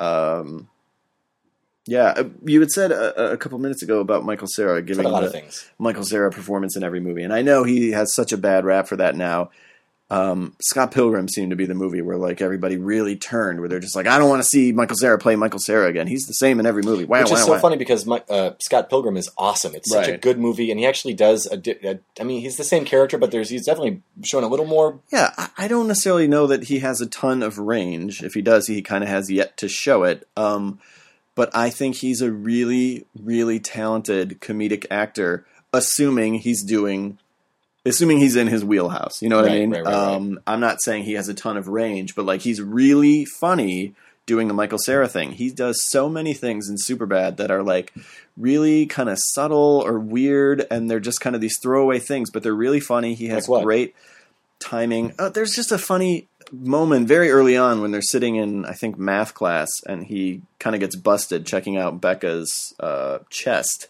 Yeah, you had said a couple minutes ago about Michael Cera giving a lot of things. Michael Cera performance in every movie, and I know he has such a bad rap for that now. Scott Pilgrim seemed to be the movie where like everybody really turned, where they're just like, I don't want to see Michael Cera play Michael Cera again. He's the same in every movie. Which is so funny because Scott Pilgrim is awesome. It's such a good movie, and he actually does. I mean, he's the same character, but he's definitely shown a little more. Yeah, I don't necessarily know that he has a ton of range. If he does, he kind of has yet to show it. But I think he's a really, really talented comedic actor, assuming he's in his wheelhouse. You know what I mean? Right. I'm not saying he has a ton of range, but like he's really funny doing the Michael Cera thing. He does so many things in Superbad that are like really kind of subtle or weird, and they're just kind of these throwaway things, but they're really funny. He has great timing. There's just a funny moment very early on when they're sitting in, I think, math class, and he kind of gets busted checking out Becca's chest.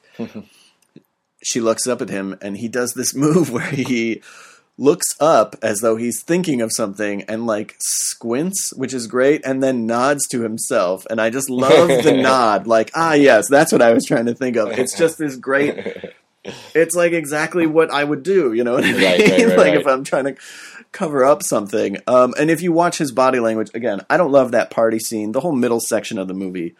She looks up at him, and he does this move where he looks up as though he's thinking of something and like squints, which is great, and then nods to himself. And I just love the nod. Like, yes, that's what I was trying to think of. It's just this great... It's like exactly what I would do, you know what I mean? Right. If I'm trying to cover up something. And if you watch his body language, again, I don't love that party scene. The whole middle section of the movie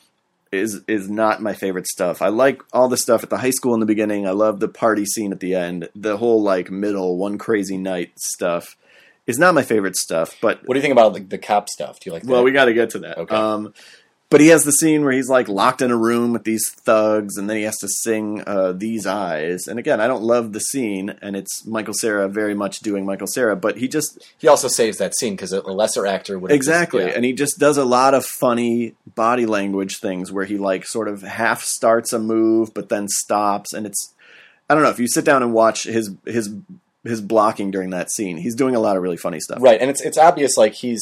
is not my favorite stuff. I like all the stuff at the high school in the beginning. I love the party scene at the end. The whole like middle one crazy night stuff is not my favorite stuff. But what do you think about like the cop stuff? Do you like that? Well, we got to get to that. Okay. But he has the scene where he's like locked in a room with these thugs, and then he has to sing These Eyes. And again, I don't love the scene, and it's Michael Cera very much doing Michael Cera, but he also saves that scene because a lesser actor would exactly, and he just does a lot of funny body language things where he like sort of half starts a move but then stops, and it's, I don't know, if you sit down and watch his blocking during that scene, he's doing a lot of really funny stuff. Right, and it's obvious like He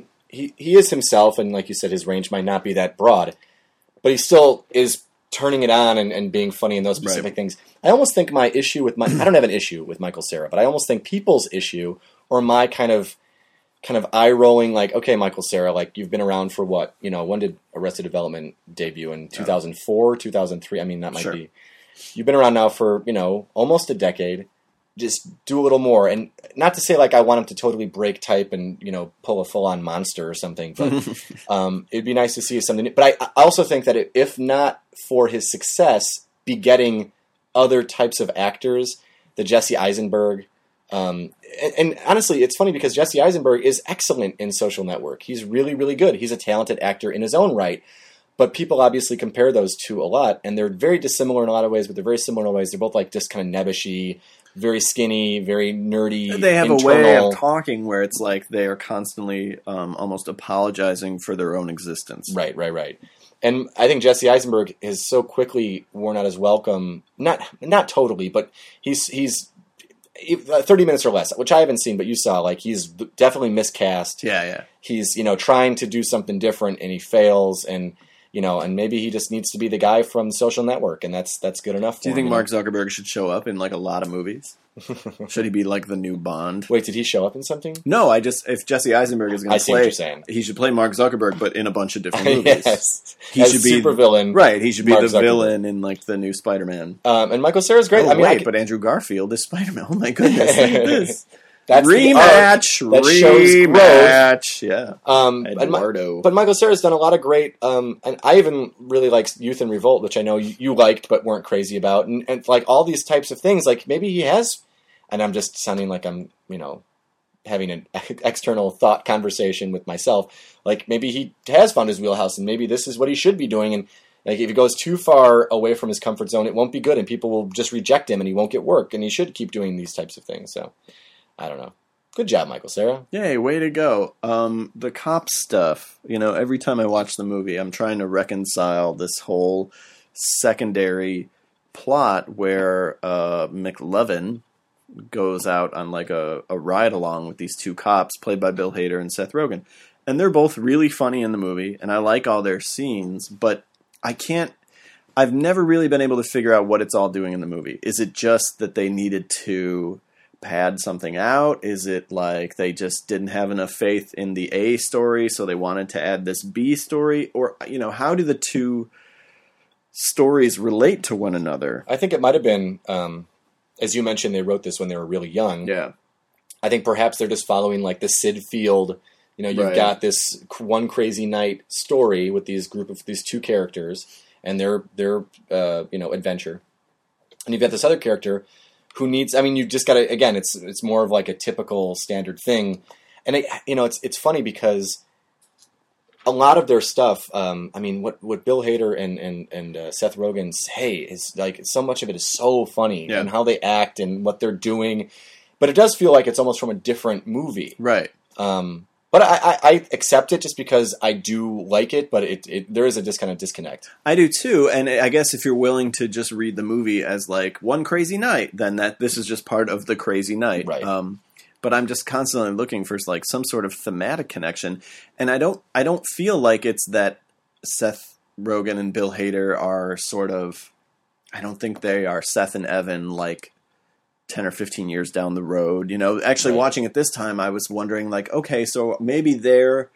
is himself, and like you said, his range might not be that broad, but he still is turning it on and being funny in those specific things. I almost think my issue with I don't have an issue with Michael Cera, but I almost think people's issue, or my kind of eye-rolling, like, okay, Michael Cera, like, you've been around for what? You know, when did Arrested Development debut? In 2004, 2003? I mean, that might be... You've been around now for, almost a decade. Just do a little more. And not to say, like, I want him to totally break type and, pull a full-on monster or something, but it'd be nice to see something. But I also think that if not for his success begetting other types of actors, the Jesse Eisenberg... and honestly, it's funny because Jesse Eisenberg is excellent in Social Network. He's really, really good. He's a talented actor in his own right. But people obviously compare those two a lot, and they're very dissimilar in a lot of ways, but they're very similar in other ways. They're both like just kind of nebbishy, very skinny, very nerdy. They have a way of talking where it's like they are constantly almost apologizing for their own existence. Right. And I think Jesse Eisenberg has so quickly worn out his welcome. Not totally, but he's 30 minutes or less, which I haven't seen, but you saw. Like, he's definitely miscast. Yeah. He's trying to do something different, and he fails, and maybe he just needs to be the guy from Social Network, and that's good enough for him. Do you think Mark Zuckerberg should show up in like a lot of movies? Should he be like the new Bond? Wait, did he show up in something? No, if Jesse Eisenberg is going to play, what you're saying. He should play Mark Zuckerberg, but in a bunch of different movies. Yes, he should be super villain. Right, he should be the villain in like the new Spider-Man. And Michael Cera's great. But Andrew Garfield is Spider-Man. Oh my goodness, look at this. That's rematch. Yeah. Eduardo. But Michael Cera's done a lot of great, and I even really like Youth in Revolt, which I know you liked but weren't crazy about, and like all these types of things. Like maybe he has, and I'm just sounding like I'm, having an external thought conversation with myself. Like maybe he has found his wheelhouse, and maybe this is what he should be doing. And like if he goes too far away from his comfort zone, it won't be good, and people will just reject him, and he won't get work. And he should keep doing these types of things. So. I don't know. Good job, Michael Cera. Yay, way to go. The cop stuff, every time I watch the movie, I'm trying to reconcile this whole secondary plot where McLovin goes out on like a ride along with these two cops played by Bill Hader and Seth Rogen. And they're both really funny in the movie, and I like all their scenes, but I've never really been able to figure out what it's all doing in the movie. Is it just that they needed to pad something out? Is it like they just didn't have enough faith in the A story, so they wanted to add this B story? Or, how do the two stories relate to one another? I think it might have been, as you mentioned, they wrote this when they were really young. Yeah. I think perhaps they're just following like the Sid Field, you've Right. got this one crazy night story with these two characters and their adventure. And you've got this other character who needs, you just got to, again, it's more of like a typical standard thing. And it's funny because a lot of their stuff, what Bill Hader and Seth Rogen say is like, so much of it is so funny and how they act and what they're doing. But it does feel like it's almost from a different movie. Right. But I accept it just because I do like it, but there is a kind of disconnect. I do too, and I guess if you're willing to just read the movie as like one crazy night, then this is just part of the crazy night. Right. But I'm just constantly looking for like some sort of thematic connection, and I don't feel like it's that Seth Rogen and Bill Hader are sort of. I don't think they are Seth and Evan like 10 or 15 years down the road. Actually Right. watching it this time, I was wondering like, okay, so maybe they're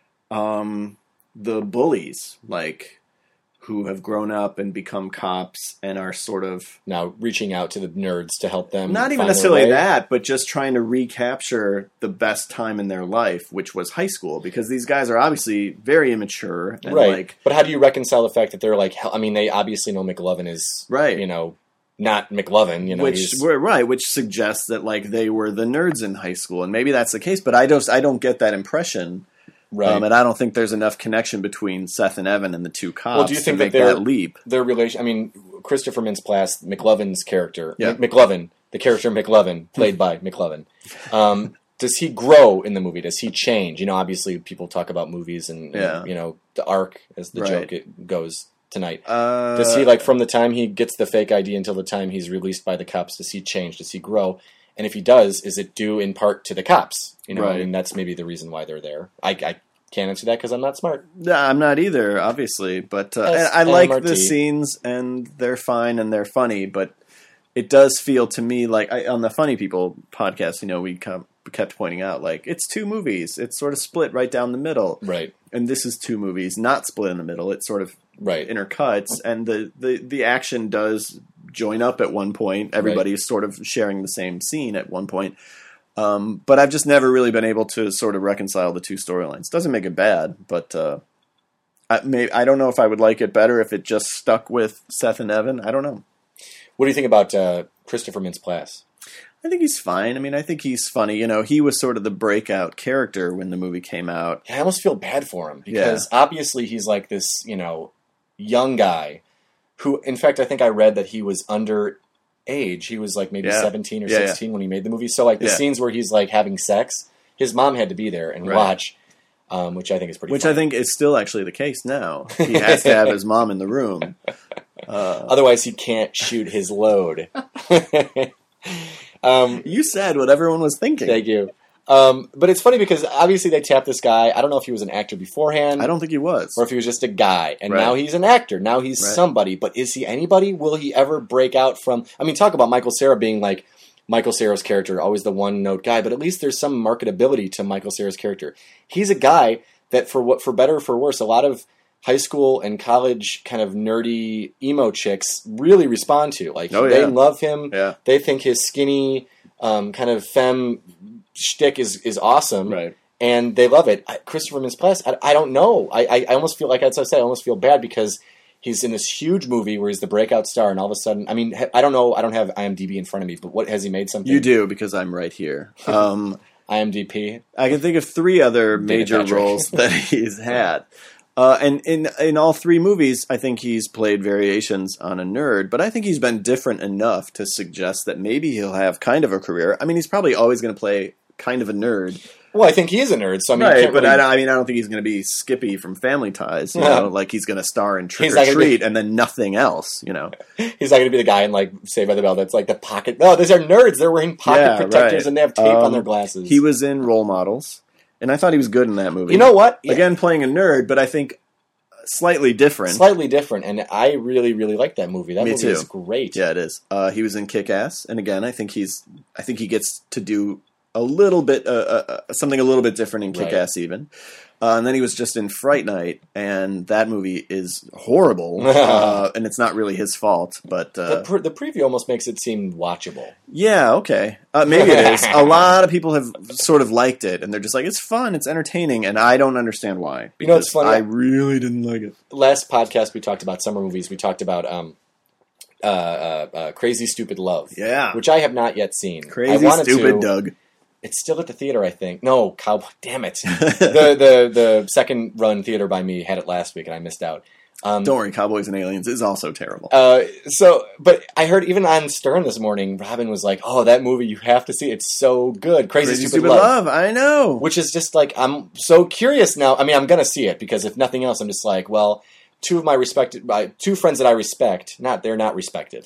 the bullies, like, who have grown up and become cops and are sort of Now reaching out to the nerds to help them. not even find their necessarily way. that, but just trying to recapture the best time in their life, which was high school, because these guys are obviously very immature and Right. like, But how do you reconcile the fact that they're like, they obviously know McLovin is, Right. not McLovin, which suggests that like they were the nerds in high school, and maybe that's the case, but I don't get that impression. Right. And I don't think there's enough connection between Seth and Evan and the two cops Well, do you think to make that that leap. their relation? Christopher Mintz-Plasse, McLovin's character, Yeah. McLovin, the character McLovin, played by McLovin. Does he grow in the movie? Does he change? Obviously people talk about movies and the arc as the Right. joke it goes tonight. Does he, like, from the time he gets the fake ID until the time he's released by the cops, does he change? Does he grow? And if he does, is it due in part to the cops? Right. That's maybe the reason why they're there. I can't answer that because I'm not smart. Yeah, I'm not either, obviously, but S- I like MRT. the scenes, and they're fine and they're funny, but it does feel to me like on the Funny People podcast, we kept pointing out, like, it's two movies. It's sort of split right down the middle. Right. And this is two movies, not split in the middle. It's sort of Right. intercuts, and the action does join up at one point. Everybody is sort of sharing the same scene at one point. But I've just never really been able to sort of reconcile the two storylines. Doesn't make it bad, but I don't know if I would like it better if it just stuck with Seth and Evan. I don't know. What do you think about Christopher Mintz-Plasse? I think he's fine. I think he's funny. He was sort of the breakout character when the movie came out. I almost feel bad for him because obviously he's like this, young guy who, in fact, I think I read that he was underage. He was like maybe 17 or 16 when he made the movie. So like the scenes where he's like having sex, his mom had to be there and watch, which I think is pretty Which funny. I think is still actually the case now. He has to have his mom in the room. Otherwise he can't shoot his load. You said what everyone was thinking. Thank you. But it's funny because obviously they tapped this guy. I don't know if he was an actor beforehand. I don't think he was. Or if he was just a guy. And Right. now he's an actor. Now he's somebody. But is he anybody? Will he ever break out from... talk about Michael Cera being like Michael Cera's character, always the one-note guy. But at least there's some marketability to Michael Cera's character. He's a guy that, for better or for worse, a lot of high school and college kind of nerdy emo chicks really respond to. Like, they love him. Yeah. They think his skinny kind of femme shtick is awesome. Right. And they love it. Christopher Mintz-Plasse, I don't know. I almost feel like, as I said, I almost feel bad because he's in this huge movie where he's the breakout star, and all of a sudden, I don't know. I don't have IMDb in front of me, but what has he made something? You do, because I'm right here. IMDb. I can think of 3 other major Patrick. roles that he's had. And in all 3 movies, I think he's played variations on a nerd, but I think he's been different enough to suggest that maybe he'll have kind of a career. He's probably always going to play kind of a nerd. Well, I think he is a nerd, so Right, can't but really... I don't think he's going to be Skippy from Family Ties, like he's going to star in Trick He's or not gonna Treat be- and then nothing else, He's not going to be the guy in, like, Saved by the Bell that's like the pocket... No, these are nerds. They're wearing pocket protectors and they have tape on their glasses. He was in Role Models, and I thought he was good in that movie. You know what? Again, playing a nerd, but I think slightly different. Slightly different, and I really, really like that movie. That Me movie too. is great. Yeah, it is. He was in Kick-Ass, and again, I think he gets to do a little bit something a little bit different in Kick-Ass even. And then he was just in Fright Night, and that movie is horrible, and it's not really his fault. But the preview almost makes it seem watchable. Yeah, okay, maybe it is. A lot of people have sort of liked it, and they're just like, it's fun, it's entertaining, and I don't understand why. You know, it's funny. I really didn't like it. Last podcast we talked about summer movies. We talked about Crazy Stupid Love, which I have not yet seen. Crazy Stupid Doug. It's still at the theater, I think. No, Cowboy. Damn it! the second run theater by me had it last week, and I missed out. Don't worry, Cowboys and Aliens is also terrible. But I heard even on Stern this morning, Robin was like, "Oh, that movie, you have to see. It's so good." Crazy Stupid Love. I know. Which is just like, I'm so curious now. I mean, I'm gonna see it because if nothing else, I'm just like, well, two friends that I respect, they're not respected,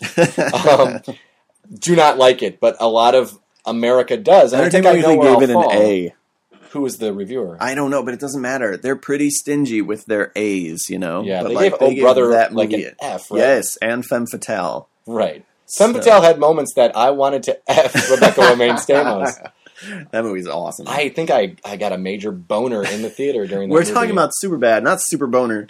do not like it, but a lot of America does. And I think I know where gave it an A. Who was the reviewer? I don't know, but it doesn't matter. They're pretty stingy with their A's, you know? Yeah, but they gave Oh Brother that like an F, right? Yes, and Femme Fatale. Right. Femme Fatale had moments that I wanted to F Rebecca Romijn Stamos. That movie's awesome. I think I got a major boner in the theater during that We're movie. talking about Superbad, not Super Boner.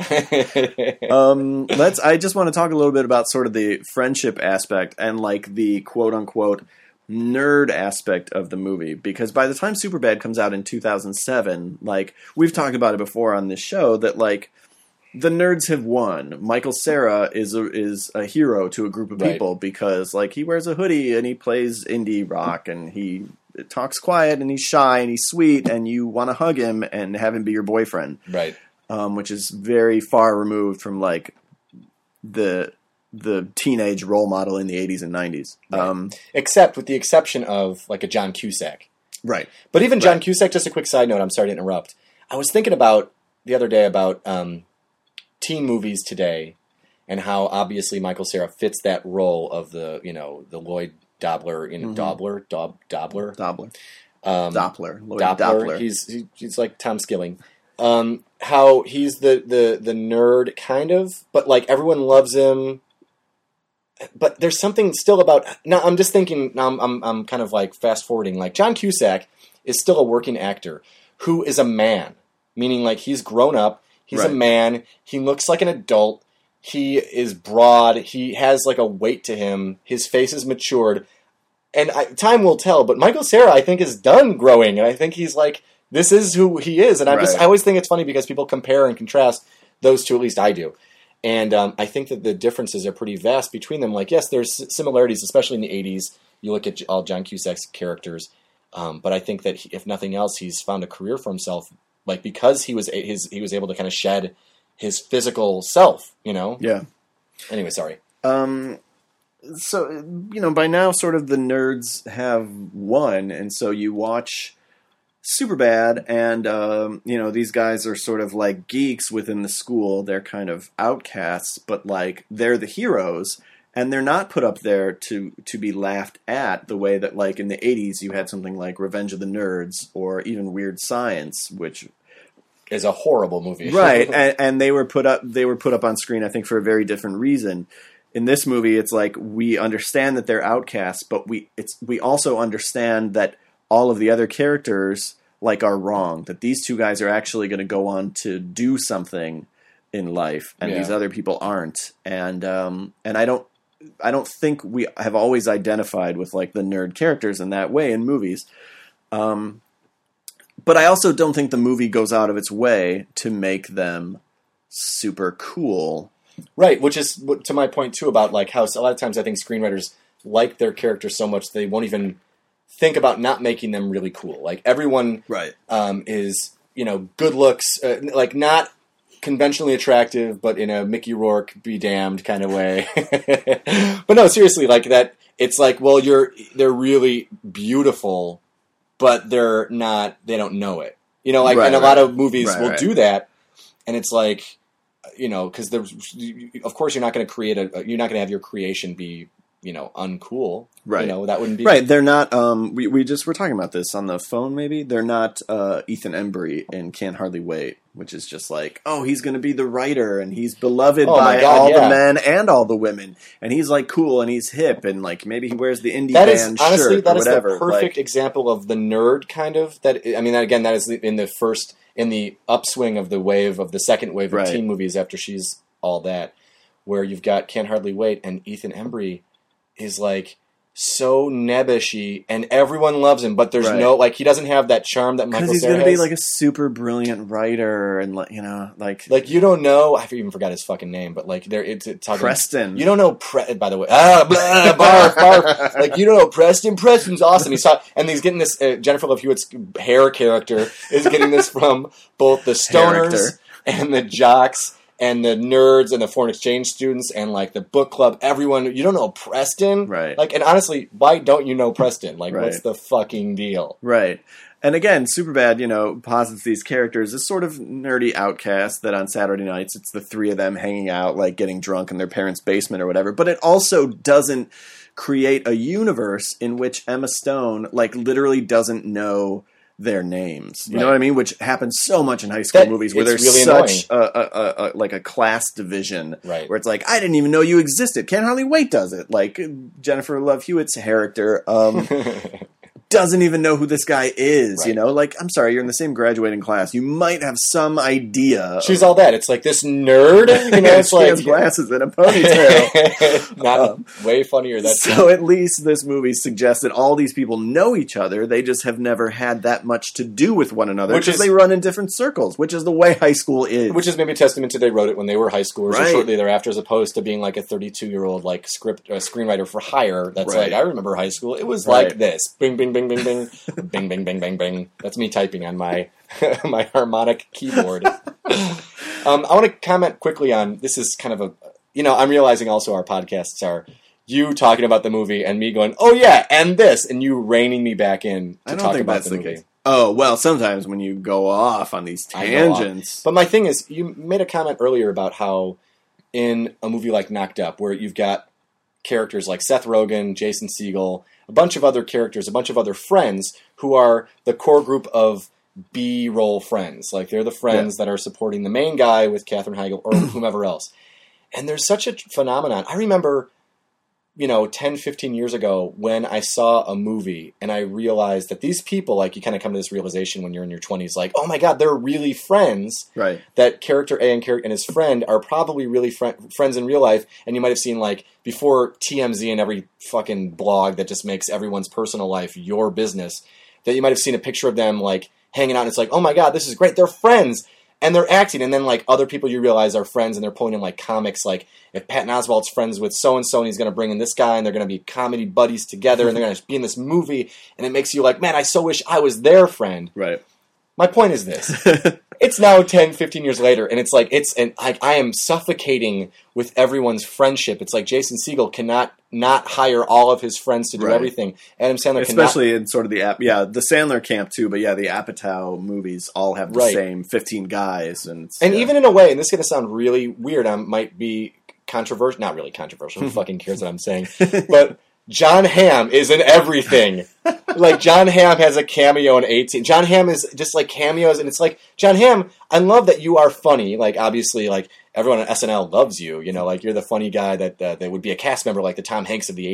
I just want to talk a little bit about sort of the friendship aspect and like the quote-unquote nerd aspect of the movie, because by the time Superbad comes out in 2007, like we've talked about it before on this show, that like the nerds have won. Michael Cera is a hero to a group of people because like he wears a hoodie and he plays indie rock and he talks quiet and he's shy and he's sweet and you want to hug him and have him be your boyfriend, right? Which is very far removed from like the teenage role model in the 80s and 90s. Right. Except with the exception of like a John Cusack. Right. But even John Cusack, just a quick side note, I'm sorry to interrupt. I was thinking about the other day about teen movies today and how obviously Michael Cera fits that role of the Lloyd Dobler, Doppler. Lloyd Doppler. He's like Tom Skilling. How he's the nerd kind of, but like everyone loves him. But there's something still about now. I'm just thinking. Now I'm kind of like fast forwarding. Like John Cusack is still a working actor who is a man, meaning like he's grown up. He's a man. He looks like an adult. He is broad. He has like a weight to him. His face is matured, and time will tell. But Michael Cera, I think, is done growing, and I think he's like, this is who he is. And I always think it's funny because people compare and contrast those two. At least I do. And I think that the differences are pretty vast between them. Like, yes, there's similarities, especially in the 80s. You look at all John Cusack's characters. But I think that if nothing else, he's found a career for himself, like because he was able to kind of shed his physical self, you know? Yeah. Anyway, sorry. So, by now sort of the nerds have won. And so you watch Superbad, and these guys are sort of like geeks within the school. They're kind of outcasts, but like they're the heroes, and they're not put up there to be laughed at the way that like in the 80s you had something like Revenge of the Nerds or even Weird Science, which is a horrible movie, right? and they were put up on screen, I think, for a very different reason. In this movie, it's like we understand that they're outcasts, but we also understand that all of the other characters like are wrong, that these two guys are actually going to go on to do something in life, and these other people aren't. And I don't think we have always identified with like the nerd characters in that way in movies. But I also don't think the movie goes out of its way to make them super cool. Right, which is to my point too about like how a lot of times I think screenwriters like their characters so much they won't even think about not making them really cool. Like everyone is, good looks, like not conventionally attractive, but in a Mickey Rourke be damned kind of way. But no, seriously, like that. It's like, well, they're really beautiful, but they're not. They don't know it. And a lot of movies will do that, and it's like, because of course you're not going to create you're not going to have your creation be uncool. Right. That wouldn't be right. They're not. We just were talking about this on the phone. Maybe they're not Ethan Embry in Can't Hardly Wait, which is just like, oh, he's going to be the writer, and he's beloved by all the men and all the women, and he's like cool and he's hip, and like maybe he wears the indie band shirt or whatever. The perfect example of the nerd kind of that. I mean, again, that is in the upswing of the second wave of teen movies after She's All That, where you've got Can't Hardly Wait, and Ethan Embry is like so nebbishy, and everyone loves him, but there's no, like, he doesn't have that charm that Michael Cera has. Because he's going to be like a super brilliant writer, and like you don't know, I even forgot his fucking name, but like it's Preston. You don't know by the way, barf. Like, you don't know Preston. Preston's awesome. He's getting this Jennifer Love Hewitt's hair character is getting this from both the stoners and the jocks and the nerds and the foreign exchange students and like the book club, everyone. You don't know Preston, right? Like, and honestly, why don't you know Preston? Like, what's the fucking deal, right? And again, Superbad, posits these characters as sort of nerdy outcasts that on Saturday nights it's the three of them hanging out, like getting drunk in their parents' basement or whatever. But it also doesn't create a universe in which Emma Stone like literally doesn't know their names. You know what I mean? Which happens so much in high school movies where there's really such a class division where it's like, I didn't even know you existed. Can't Hardly Wait does it. Like Jennifer Love Hewitt's character doesn't even know who this guy is, Like, I'm sorry, you're in the same graduating class. You might have some idea. She's All That. It's like this nerd, it's she has glasses and a ponytail. Not way funnier. So at least this movie suggests that all these people know each other. They just have never had that much to do with one another because they run in different circles, which is the way high school is. Which is maybe a testament to they wrote it when they were high schoolers or shortly thereafter, as opposed to being like a 32-year-old like screenwriter for hire. That's like, I remember high school. It was like this. Bing, bing, bing. Bing, bing, bing, bing, bing, bing, bing. That's me typing on my my harmonic keyboard. I want to comment quickly on, this is kind of a, I'm realizing also our podcasts are you talking about the movie and me going, oh yeah, and this, and you reining me back in to talk about the movie. Case. Oh, well, sometimes when you go off on these tangents. But my thing is, you made a comment earlier about how in a movie like Knocked Up, where you've got characters like Seth Rogen, Jason Segel, a bunch of other characters, a bunch of other friends who are the core group of B-roll friends. Like, they're the friends that are supporting the main guy with Katherine Heigl or whomever else. And there's such a phenomenon. I remember, 10, 15 years ago when I saw a movie and I realized that these people, like, you kind of come to this realization when you're in your 20s, like, oh my God, they're really friends. Right. That character A and his friend are probably really friends in real life. And you might have seen, like, before TMZ and every fucking blog that just makes everyone's personal life your business, that you might have seen a picture of them, like, hanging out. And it's like, oh my God, this is great. They're friends. And they're acting, and then, like, other people you realize are friends, and they're pulling in, like, comics, like, if Patton Oswalt's friends with so-and-so, and he's going to bring in this guy, and they're going to be comedy buddies together, and they're going to be in this movie, and it makes you like, man, I so wish I was their friend. Right. My point is this. It's now 10, 15 years later, and it's like, I am suffocating with everyone's friendship. It's like Jason Segel cannot not hire all of his friends to do everything. Adam Sandler especially in sort of the the Sandler camp too, but the Apatow movies all have the same 15 guys. And even in a way, and this is going to sound really weird, I might be controversial, not really controversial, who fucking cares what I'm saying, but John Hamm is in everything. Like, John Hamm has a cameo in 18. John Hamm is just like cameos, and it's like, John Hamm, I love that you are funny. Like, obviously, like, everyone on SNL loves you. Like, you're the funny guy that would be a cast member, like the Tom Hanks of the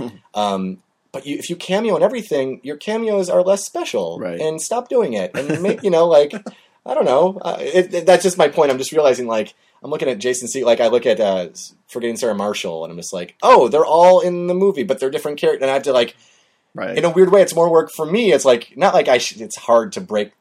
80s. But if you cameo in everything, your cameos are less special. Right. And stop doing it. And make, like, I don't know. That's just my point. I'm just realizing, like, I'm looking at Jason Segel, like I look at Forgetting Sarah Marshall, and I'm just like, oh, they're all in the movie, but they're different characters. And I have to, like, in a weird way, it's more work for me. It's like, not like it's hard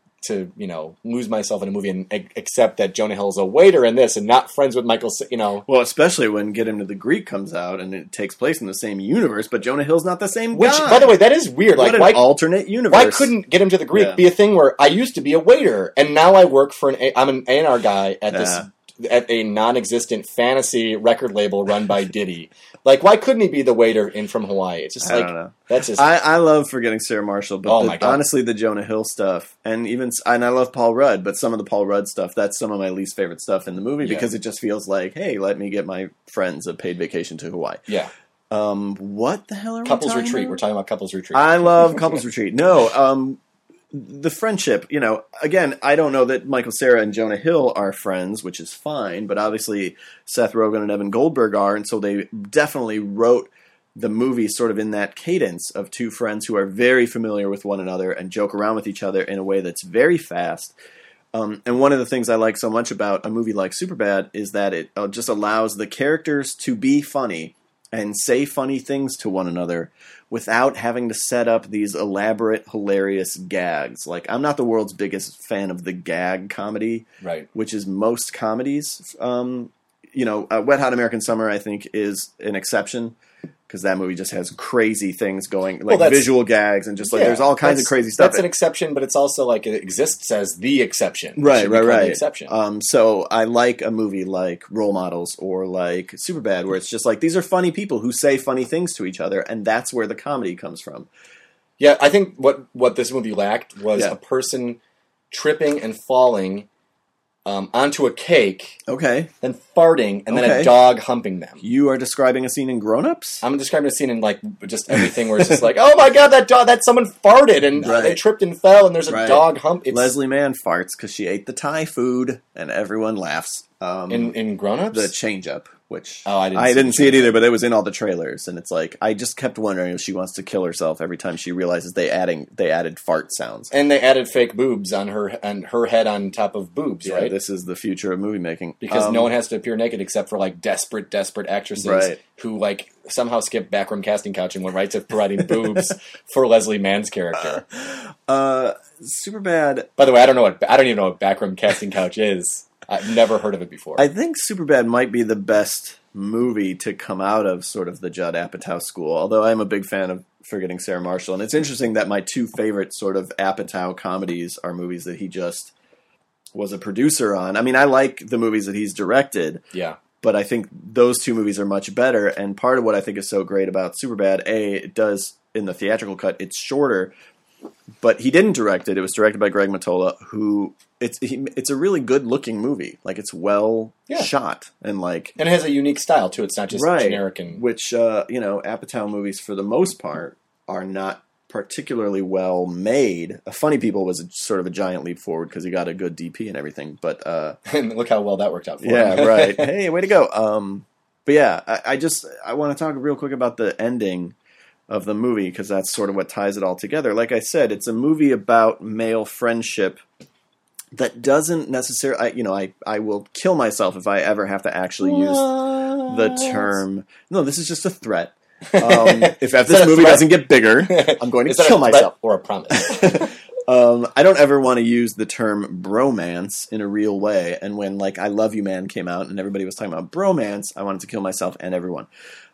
to lose myself in a movie and accept that Jonah Hill's a waiter in this and not friends with Michael, Well, especially when Get Him to the Greek comes out and it takes place in the same universe, but Jonah Hill's not the same guy. Which, by the way, that is weird. What like, an alternate universe. Why couldn't Get Him to the Greek be a thing where I used to be a waiter and now I work for I'm an A&R guy at this... at a non-existent fantasy record label run by Diddy. Like, why couldn't he be the waiter in From Hawaii? It's just I don't know. That's just... I love Forgetting Sarah Marshall, but honestly, the Jonah Hill stuff, and I love Paul Rudd, but some of the Paul Rudd stuff, that's some of my least favorite stuff in the movie because it just feels like, hey, let me get my friends a paid vacation to Hawaii. Yeah. What the hell are we Couples talking Retreat. about? We're talking about Couples Retreat. I love Couples Retreat. No, the friendship, again, I don't know that Michael Cera and Jonah Hill are friends, which is fine, but obviously Seth Rogen and Evan Goldberg are, and so they definitely wrote the movie sort of in that cadence of two friends who are very familiar with one another and joke around with each other in a way that's very fast. And one of the things I like so much about a movie like Superbad is that it just allows the characters to be funny and say funny things to one another without having to set up these elaborate, hilarious gags. Like, I'm not the world's biggest fan of the gag comedy, Right. which is most comedies. Wet Hot American Summer, I think, is an exception, because that movie just has crazy things going, like visual gags and just like there's all kinds of crazy stuff. That's an exception, but it's also like it exists as the exception. Right. The exception. So I like a movie like Role Models or like Superbad, where it's just like these are funny people who say funny things to each other, and that's where the comedy comes from. Yeah, I think what this movie lacked was a person tripping and falling onto a cake, then farting, and then a dog humping them. You are describing a scene in Grown Ups? I'm describing a scene in like just everything where it's just like, oh my god, that someone farted and they tripped and fell, and there's a dog hump. Leslie Mann farts because she ate the Thai food, and everyone laughs. In Grown Ups, the Change Up, which I didn't see it either, but it was in all the trailers, and it's like I just kept wondering if she wants to kill herself every time she realizes they added fart sounds, and they added fake boobs on her head on top of boobs. Right, this is the future of movie making because no one has to appear naked except for like desperate actresses who like somehow skipped backroom casting couch and went right to providing boobs for Leslie Mann's character. Superbad. By the way, I don't even know what backroom casting couch is. I've never heard of it before. I think Superbad might be the best movie to come out of sort of the Judd Apatow school, although I'm a big fan of Forgetting Sarah Marshall. And it's interesting that my two favorite sort of Apatow comedies are movies that he just was a producer on. I mean, I like the movies that he's directed. Yeah. But I think those two movies are much better. And part of what I think is so great about Superbad, it does, in the theatrical cut, it's shorter. But he didn't direct it. It was directed by Greg Mottola, who it's a really good looking movie. Like, it's well shot and it has a unique style too. It's not just generic and which Apatow movies for the most part are not particularly well made. Funny People was sort of a giant leap forward because he got a good DP and everything. But and look how well that worked out for him. Yeah, right. Hey, way to go. But yeah, I want to talk real quick about the ending of the movie, because that's sort of what ties it all together. Like I said, it's a movie about male friendship that doesn't necessarily, I will kill myself if I ever have to actually use the term. No, this is just a threat. If this movie doesn't get bigger, I'm going to kill myself. Or a promise. I don't ever want to use the term bromance in a real way. And when I Love You Man came out and everybody was talking about bromance, I wanted to kill myself and everyone.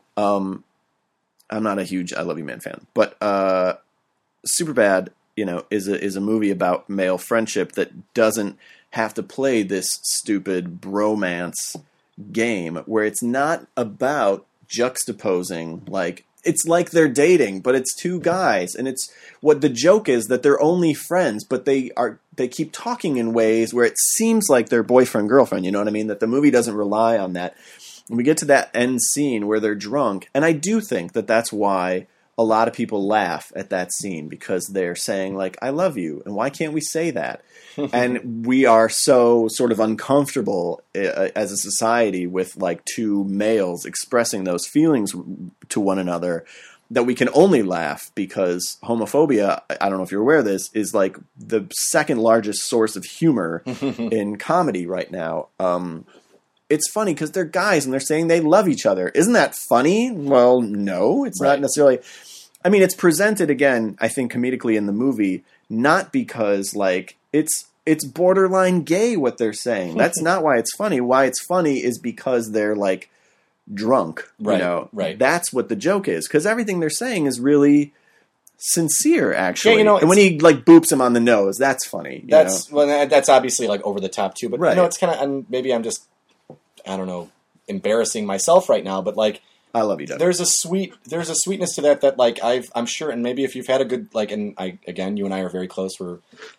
I'm not a huge I Love You Man fan, but Superbad, is a movie about male friendship that doesn't have to play this stupid bromance game where it's not about juxtaposing, it's like they're dating, but it's two guys, and it's what the joke is that they're only friends, but they keep talking in ways where it seems like they're boyfriend girlfriend. You know what I mean? That the movie doesn't rely on that. And we get to that end scene where they're drunk, and I do think that that's why a lot of people laugh at that scene, because they're saying I love you, and why can't we say that? And we are so sort of uncomfortable as a society with two males expressing those feelings to one another that we can only laugh, because homophobia, I don't know if you're aware of this, is the second largest source of humor in comedy right now. It's funny because they're guys and they're saying they love each other. Isn't that funny? Well, no, it's not necessarily. I mean, it's presented again, I think, comedically in the movie, not because it's borderline gay what they're saying. That's not why it's funny. Why it's funny is because they're drunk. Right. That's what the joke is, because everything they're saying is really sincere, actually. Yeah, and when he boops him on the nose, that's funny. That's obviously over the top too. But it's kind of, maybe I'm just, I don't know, embarrassing myself right now, but I love you, Doug. There's a sweetness to that I'm sure, and maybe if you've had a good again, you and I are very close, we're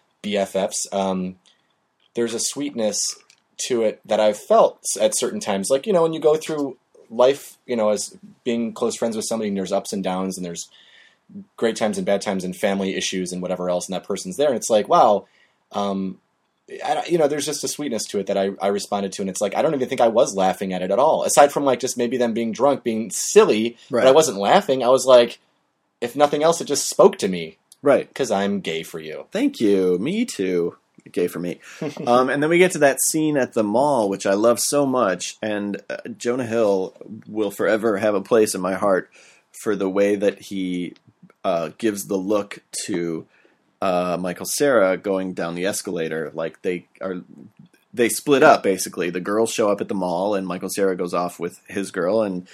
BFFs. There's a sweetness to it that I've felt at certain times, when you go through life, as being close friends with somebody, and there's ups and downs, and there's great times and bad times and family issues and whatever else, and that person's there. And it's like, wow, there's just a sweetness to it that I responded to. And it's like, I don't even think I was laughing at it at all. Aside from like just maybe them being drunk, being silly, but I wasn't laughing. I was like, if nothing else, it just spoke to me. Right. Because I'm gay for you. Thank you. Me too. Gay for me. And then we get to that scene at the mall, which I love so much. And Jonah Hill will forever have a place in my heart for the way that he gives the look to Michael Cera going down the escalator. Like they split up, basically. The girls show up at the mall, and Michael Cera goes off with his girl, and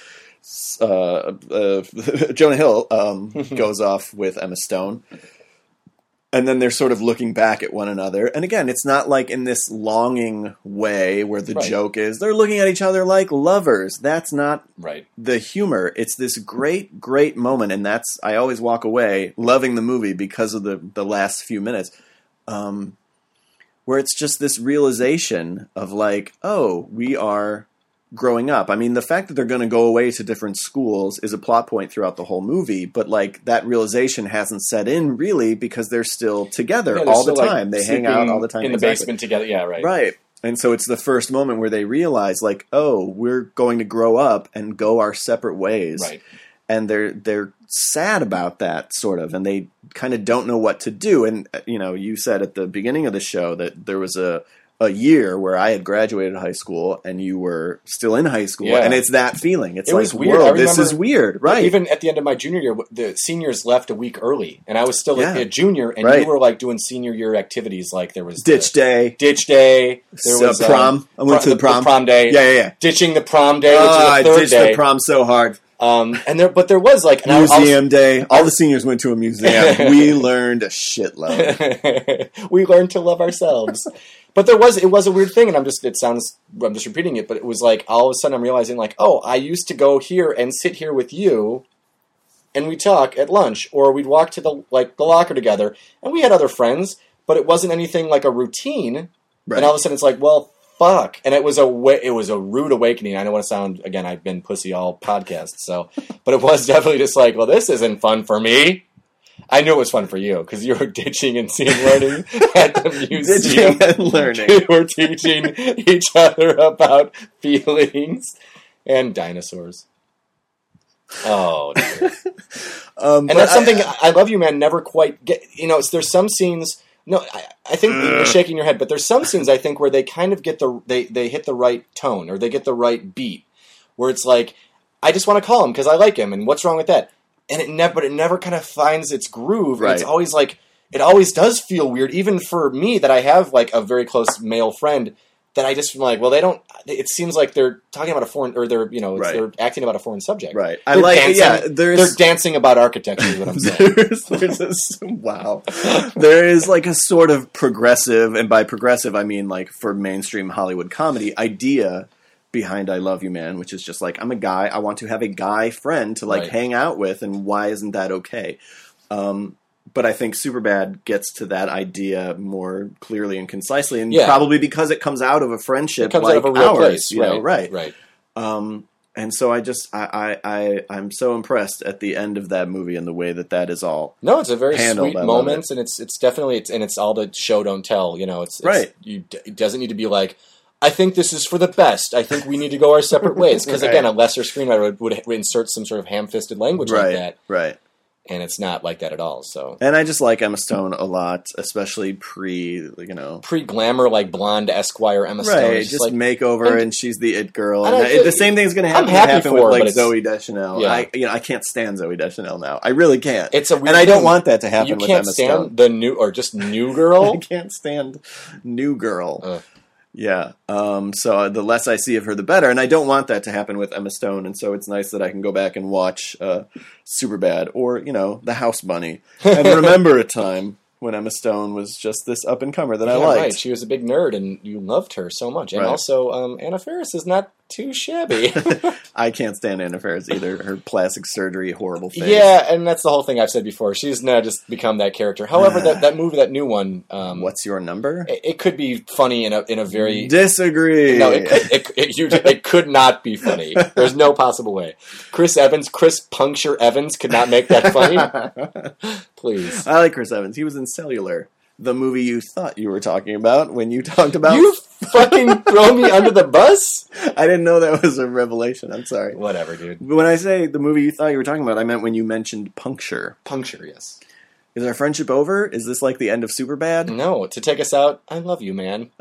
Jonah Hill goes off with Emma Stone. And then they're sort of looking back at one another. And again, it's not like in this longing way where the joke is they're looking at each other like lovers. That's not the humor. It's this great, great moment. And I always walk away loving the movie because of the last few minutes. Where it's just this realization of like, oh, we are growing up. I mean, the fact that they're going to go away to different schools is a plot point throughout the whole movie, but like that realization hasn't set in really because they're still together all the time. They hang out all the time in the basement together. Yeah, right. Right. And so it's the first moment where they realize like, oh, we're going to grow up and go our separate ways. Right. And they're sad about that sort of, and they kind of don't know what to do. And you said at the beginning of the show that there was a year where I had graduated high school and you were still in high school, and it's that feeling. It was weird. Whoa, this is weird, right? Even at the end of my junior year, the seniors left a week early, and I was still a junior, and you were like doing senior year activities, like there was ditch day. There was prom. I went to the prom. Prom day. Yeah. Ditching the prom day, which is the third I ditched the prom so hard. But there was like museum day. All the seniors went to a museum. We learned a shitload. We learned to love ourselves. But it was a weird thing, and I'm just repeating it, but it was like, all of a sudden I'm realizing like, oh, I used to go here and sit here with you, and we'd talk at lunch, or we'd walk to the locker together, and we had other friends, but it wasn't anything like a routine, and all of a sudden it's like, well, fuck, and it was a rude awakening. I don't want to sound, again, I've been pussy all podcast, but it was definitely just like, well, this isn't fun for me. I knew it was fun for you because you were ditching and learning at the museum. Ditching and learning. You were teaching each other about feelings and dinosaurs. Oh, dear. And that's something I Love You, Man never quite get. There's some scenes. No, I think you're shaking your head, but there's some scenes I think where they kind of get they hit the right tone or they get the right beat, where it's like, I just want to call him because I like him, and what's wrong with that? And it never kind of finds its groove. Right. It's always like, it always does feel weird, even for me that I have like a very close male friend that I just am like, well, they don't, it seems like they're talking about a foreign, or they're, they're acting about a foreign subject. Right. They're dancing about architecture is what I'm saying. Wow. There is like a sort of progressive, and by progressive I mean like for mainstream Hollywood comedy idea behind I Love You, Man, which is just like, I'm a guy, I want to have a guy friend to like hang out with, and why isn't that okay? But I think Superbad gets to that idea more clearly and concisely, and probably because it comes out of a friendship like out of a real ours, place. Right. And so I'm so impressed at the end of that movie and the way that is all. No, it's a very sweet moment, and it's definitely it's all the show don't tell. It doesn't need to be like, I think this is for the best. I think we need to go our separate ways. Because, again, a lesser screenwriter would insert some sort of ham-fisted language like that. Right. And it's not like that at all. So, and I just like Emma Stone a lot, especially pre-glamour, like blonde Esquire Emma Stone. Right, just like, makeover, and she's the it girl. And the same thing's going to happen with like Zooey Deschanel. Yeah. I can't stand Zooey Deschanel now. I really can't. It's a weird and I don't want that to happen with Emma Stone. You can't stand the new, or just New Girl? I can't stand New Girl. Yeah. So the less I see of her, the better. And I don't want that to happen with Emma Stone. And so it's nice that I can go back and watch Superbad or, The House Bunny and remember a time when Emma Stone was just this up-and-comer that I liked. Right. She was a big nerd, and you loved her so much. And also, Anna Faris is not too shabby. I can't stand Anna Faris either. Her plastic surgery, horrible face. Yeah, and that's the whole thing I've said before. She's not just become that character. However, that movie, that new one, What's Your Number? It could be funny in a very Disagree. No, it could not be funny. There's no possible way. Chris Puncture Evans could not make that funny. Please. I like Chris Evans. He was in Cellular, the movie you thought you were talking about when you talked about... You fucking throw me under the bus? I didn't know that was a revelation. I'm sorry. Whatever, dude. But when I say the movie you thought you were talking about, I meant when you mentioned Puncture. Puncture, yes. Is our friendship over? Is this like the end of Superbad? No, to take us out, I love you, man.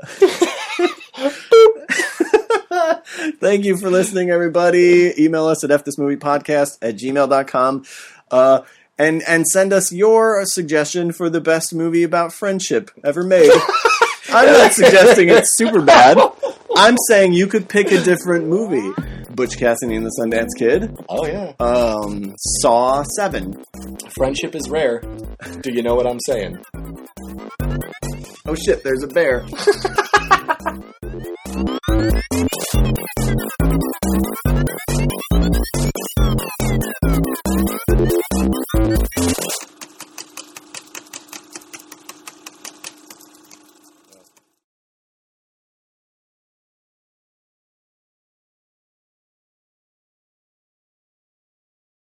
Thank you for listening, everybody. Email us at fthismoviepodcast@gmail.com. And send us your suggestion for the best movie about friendship ever made. I'm not suggesting it's super bad. I'm saying you could pick a different movie. Butch Cassidy and the Sundance Kid. Oh, yeah. Saw 7. Friendship is rare. Do you know what I'm saying? Oh shit, there's a bear.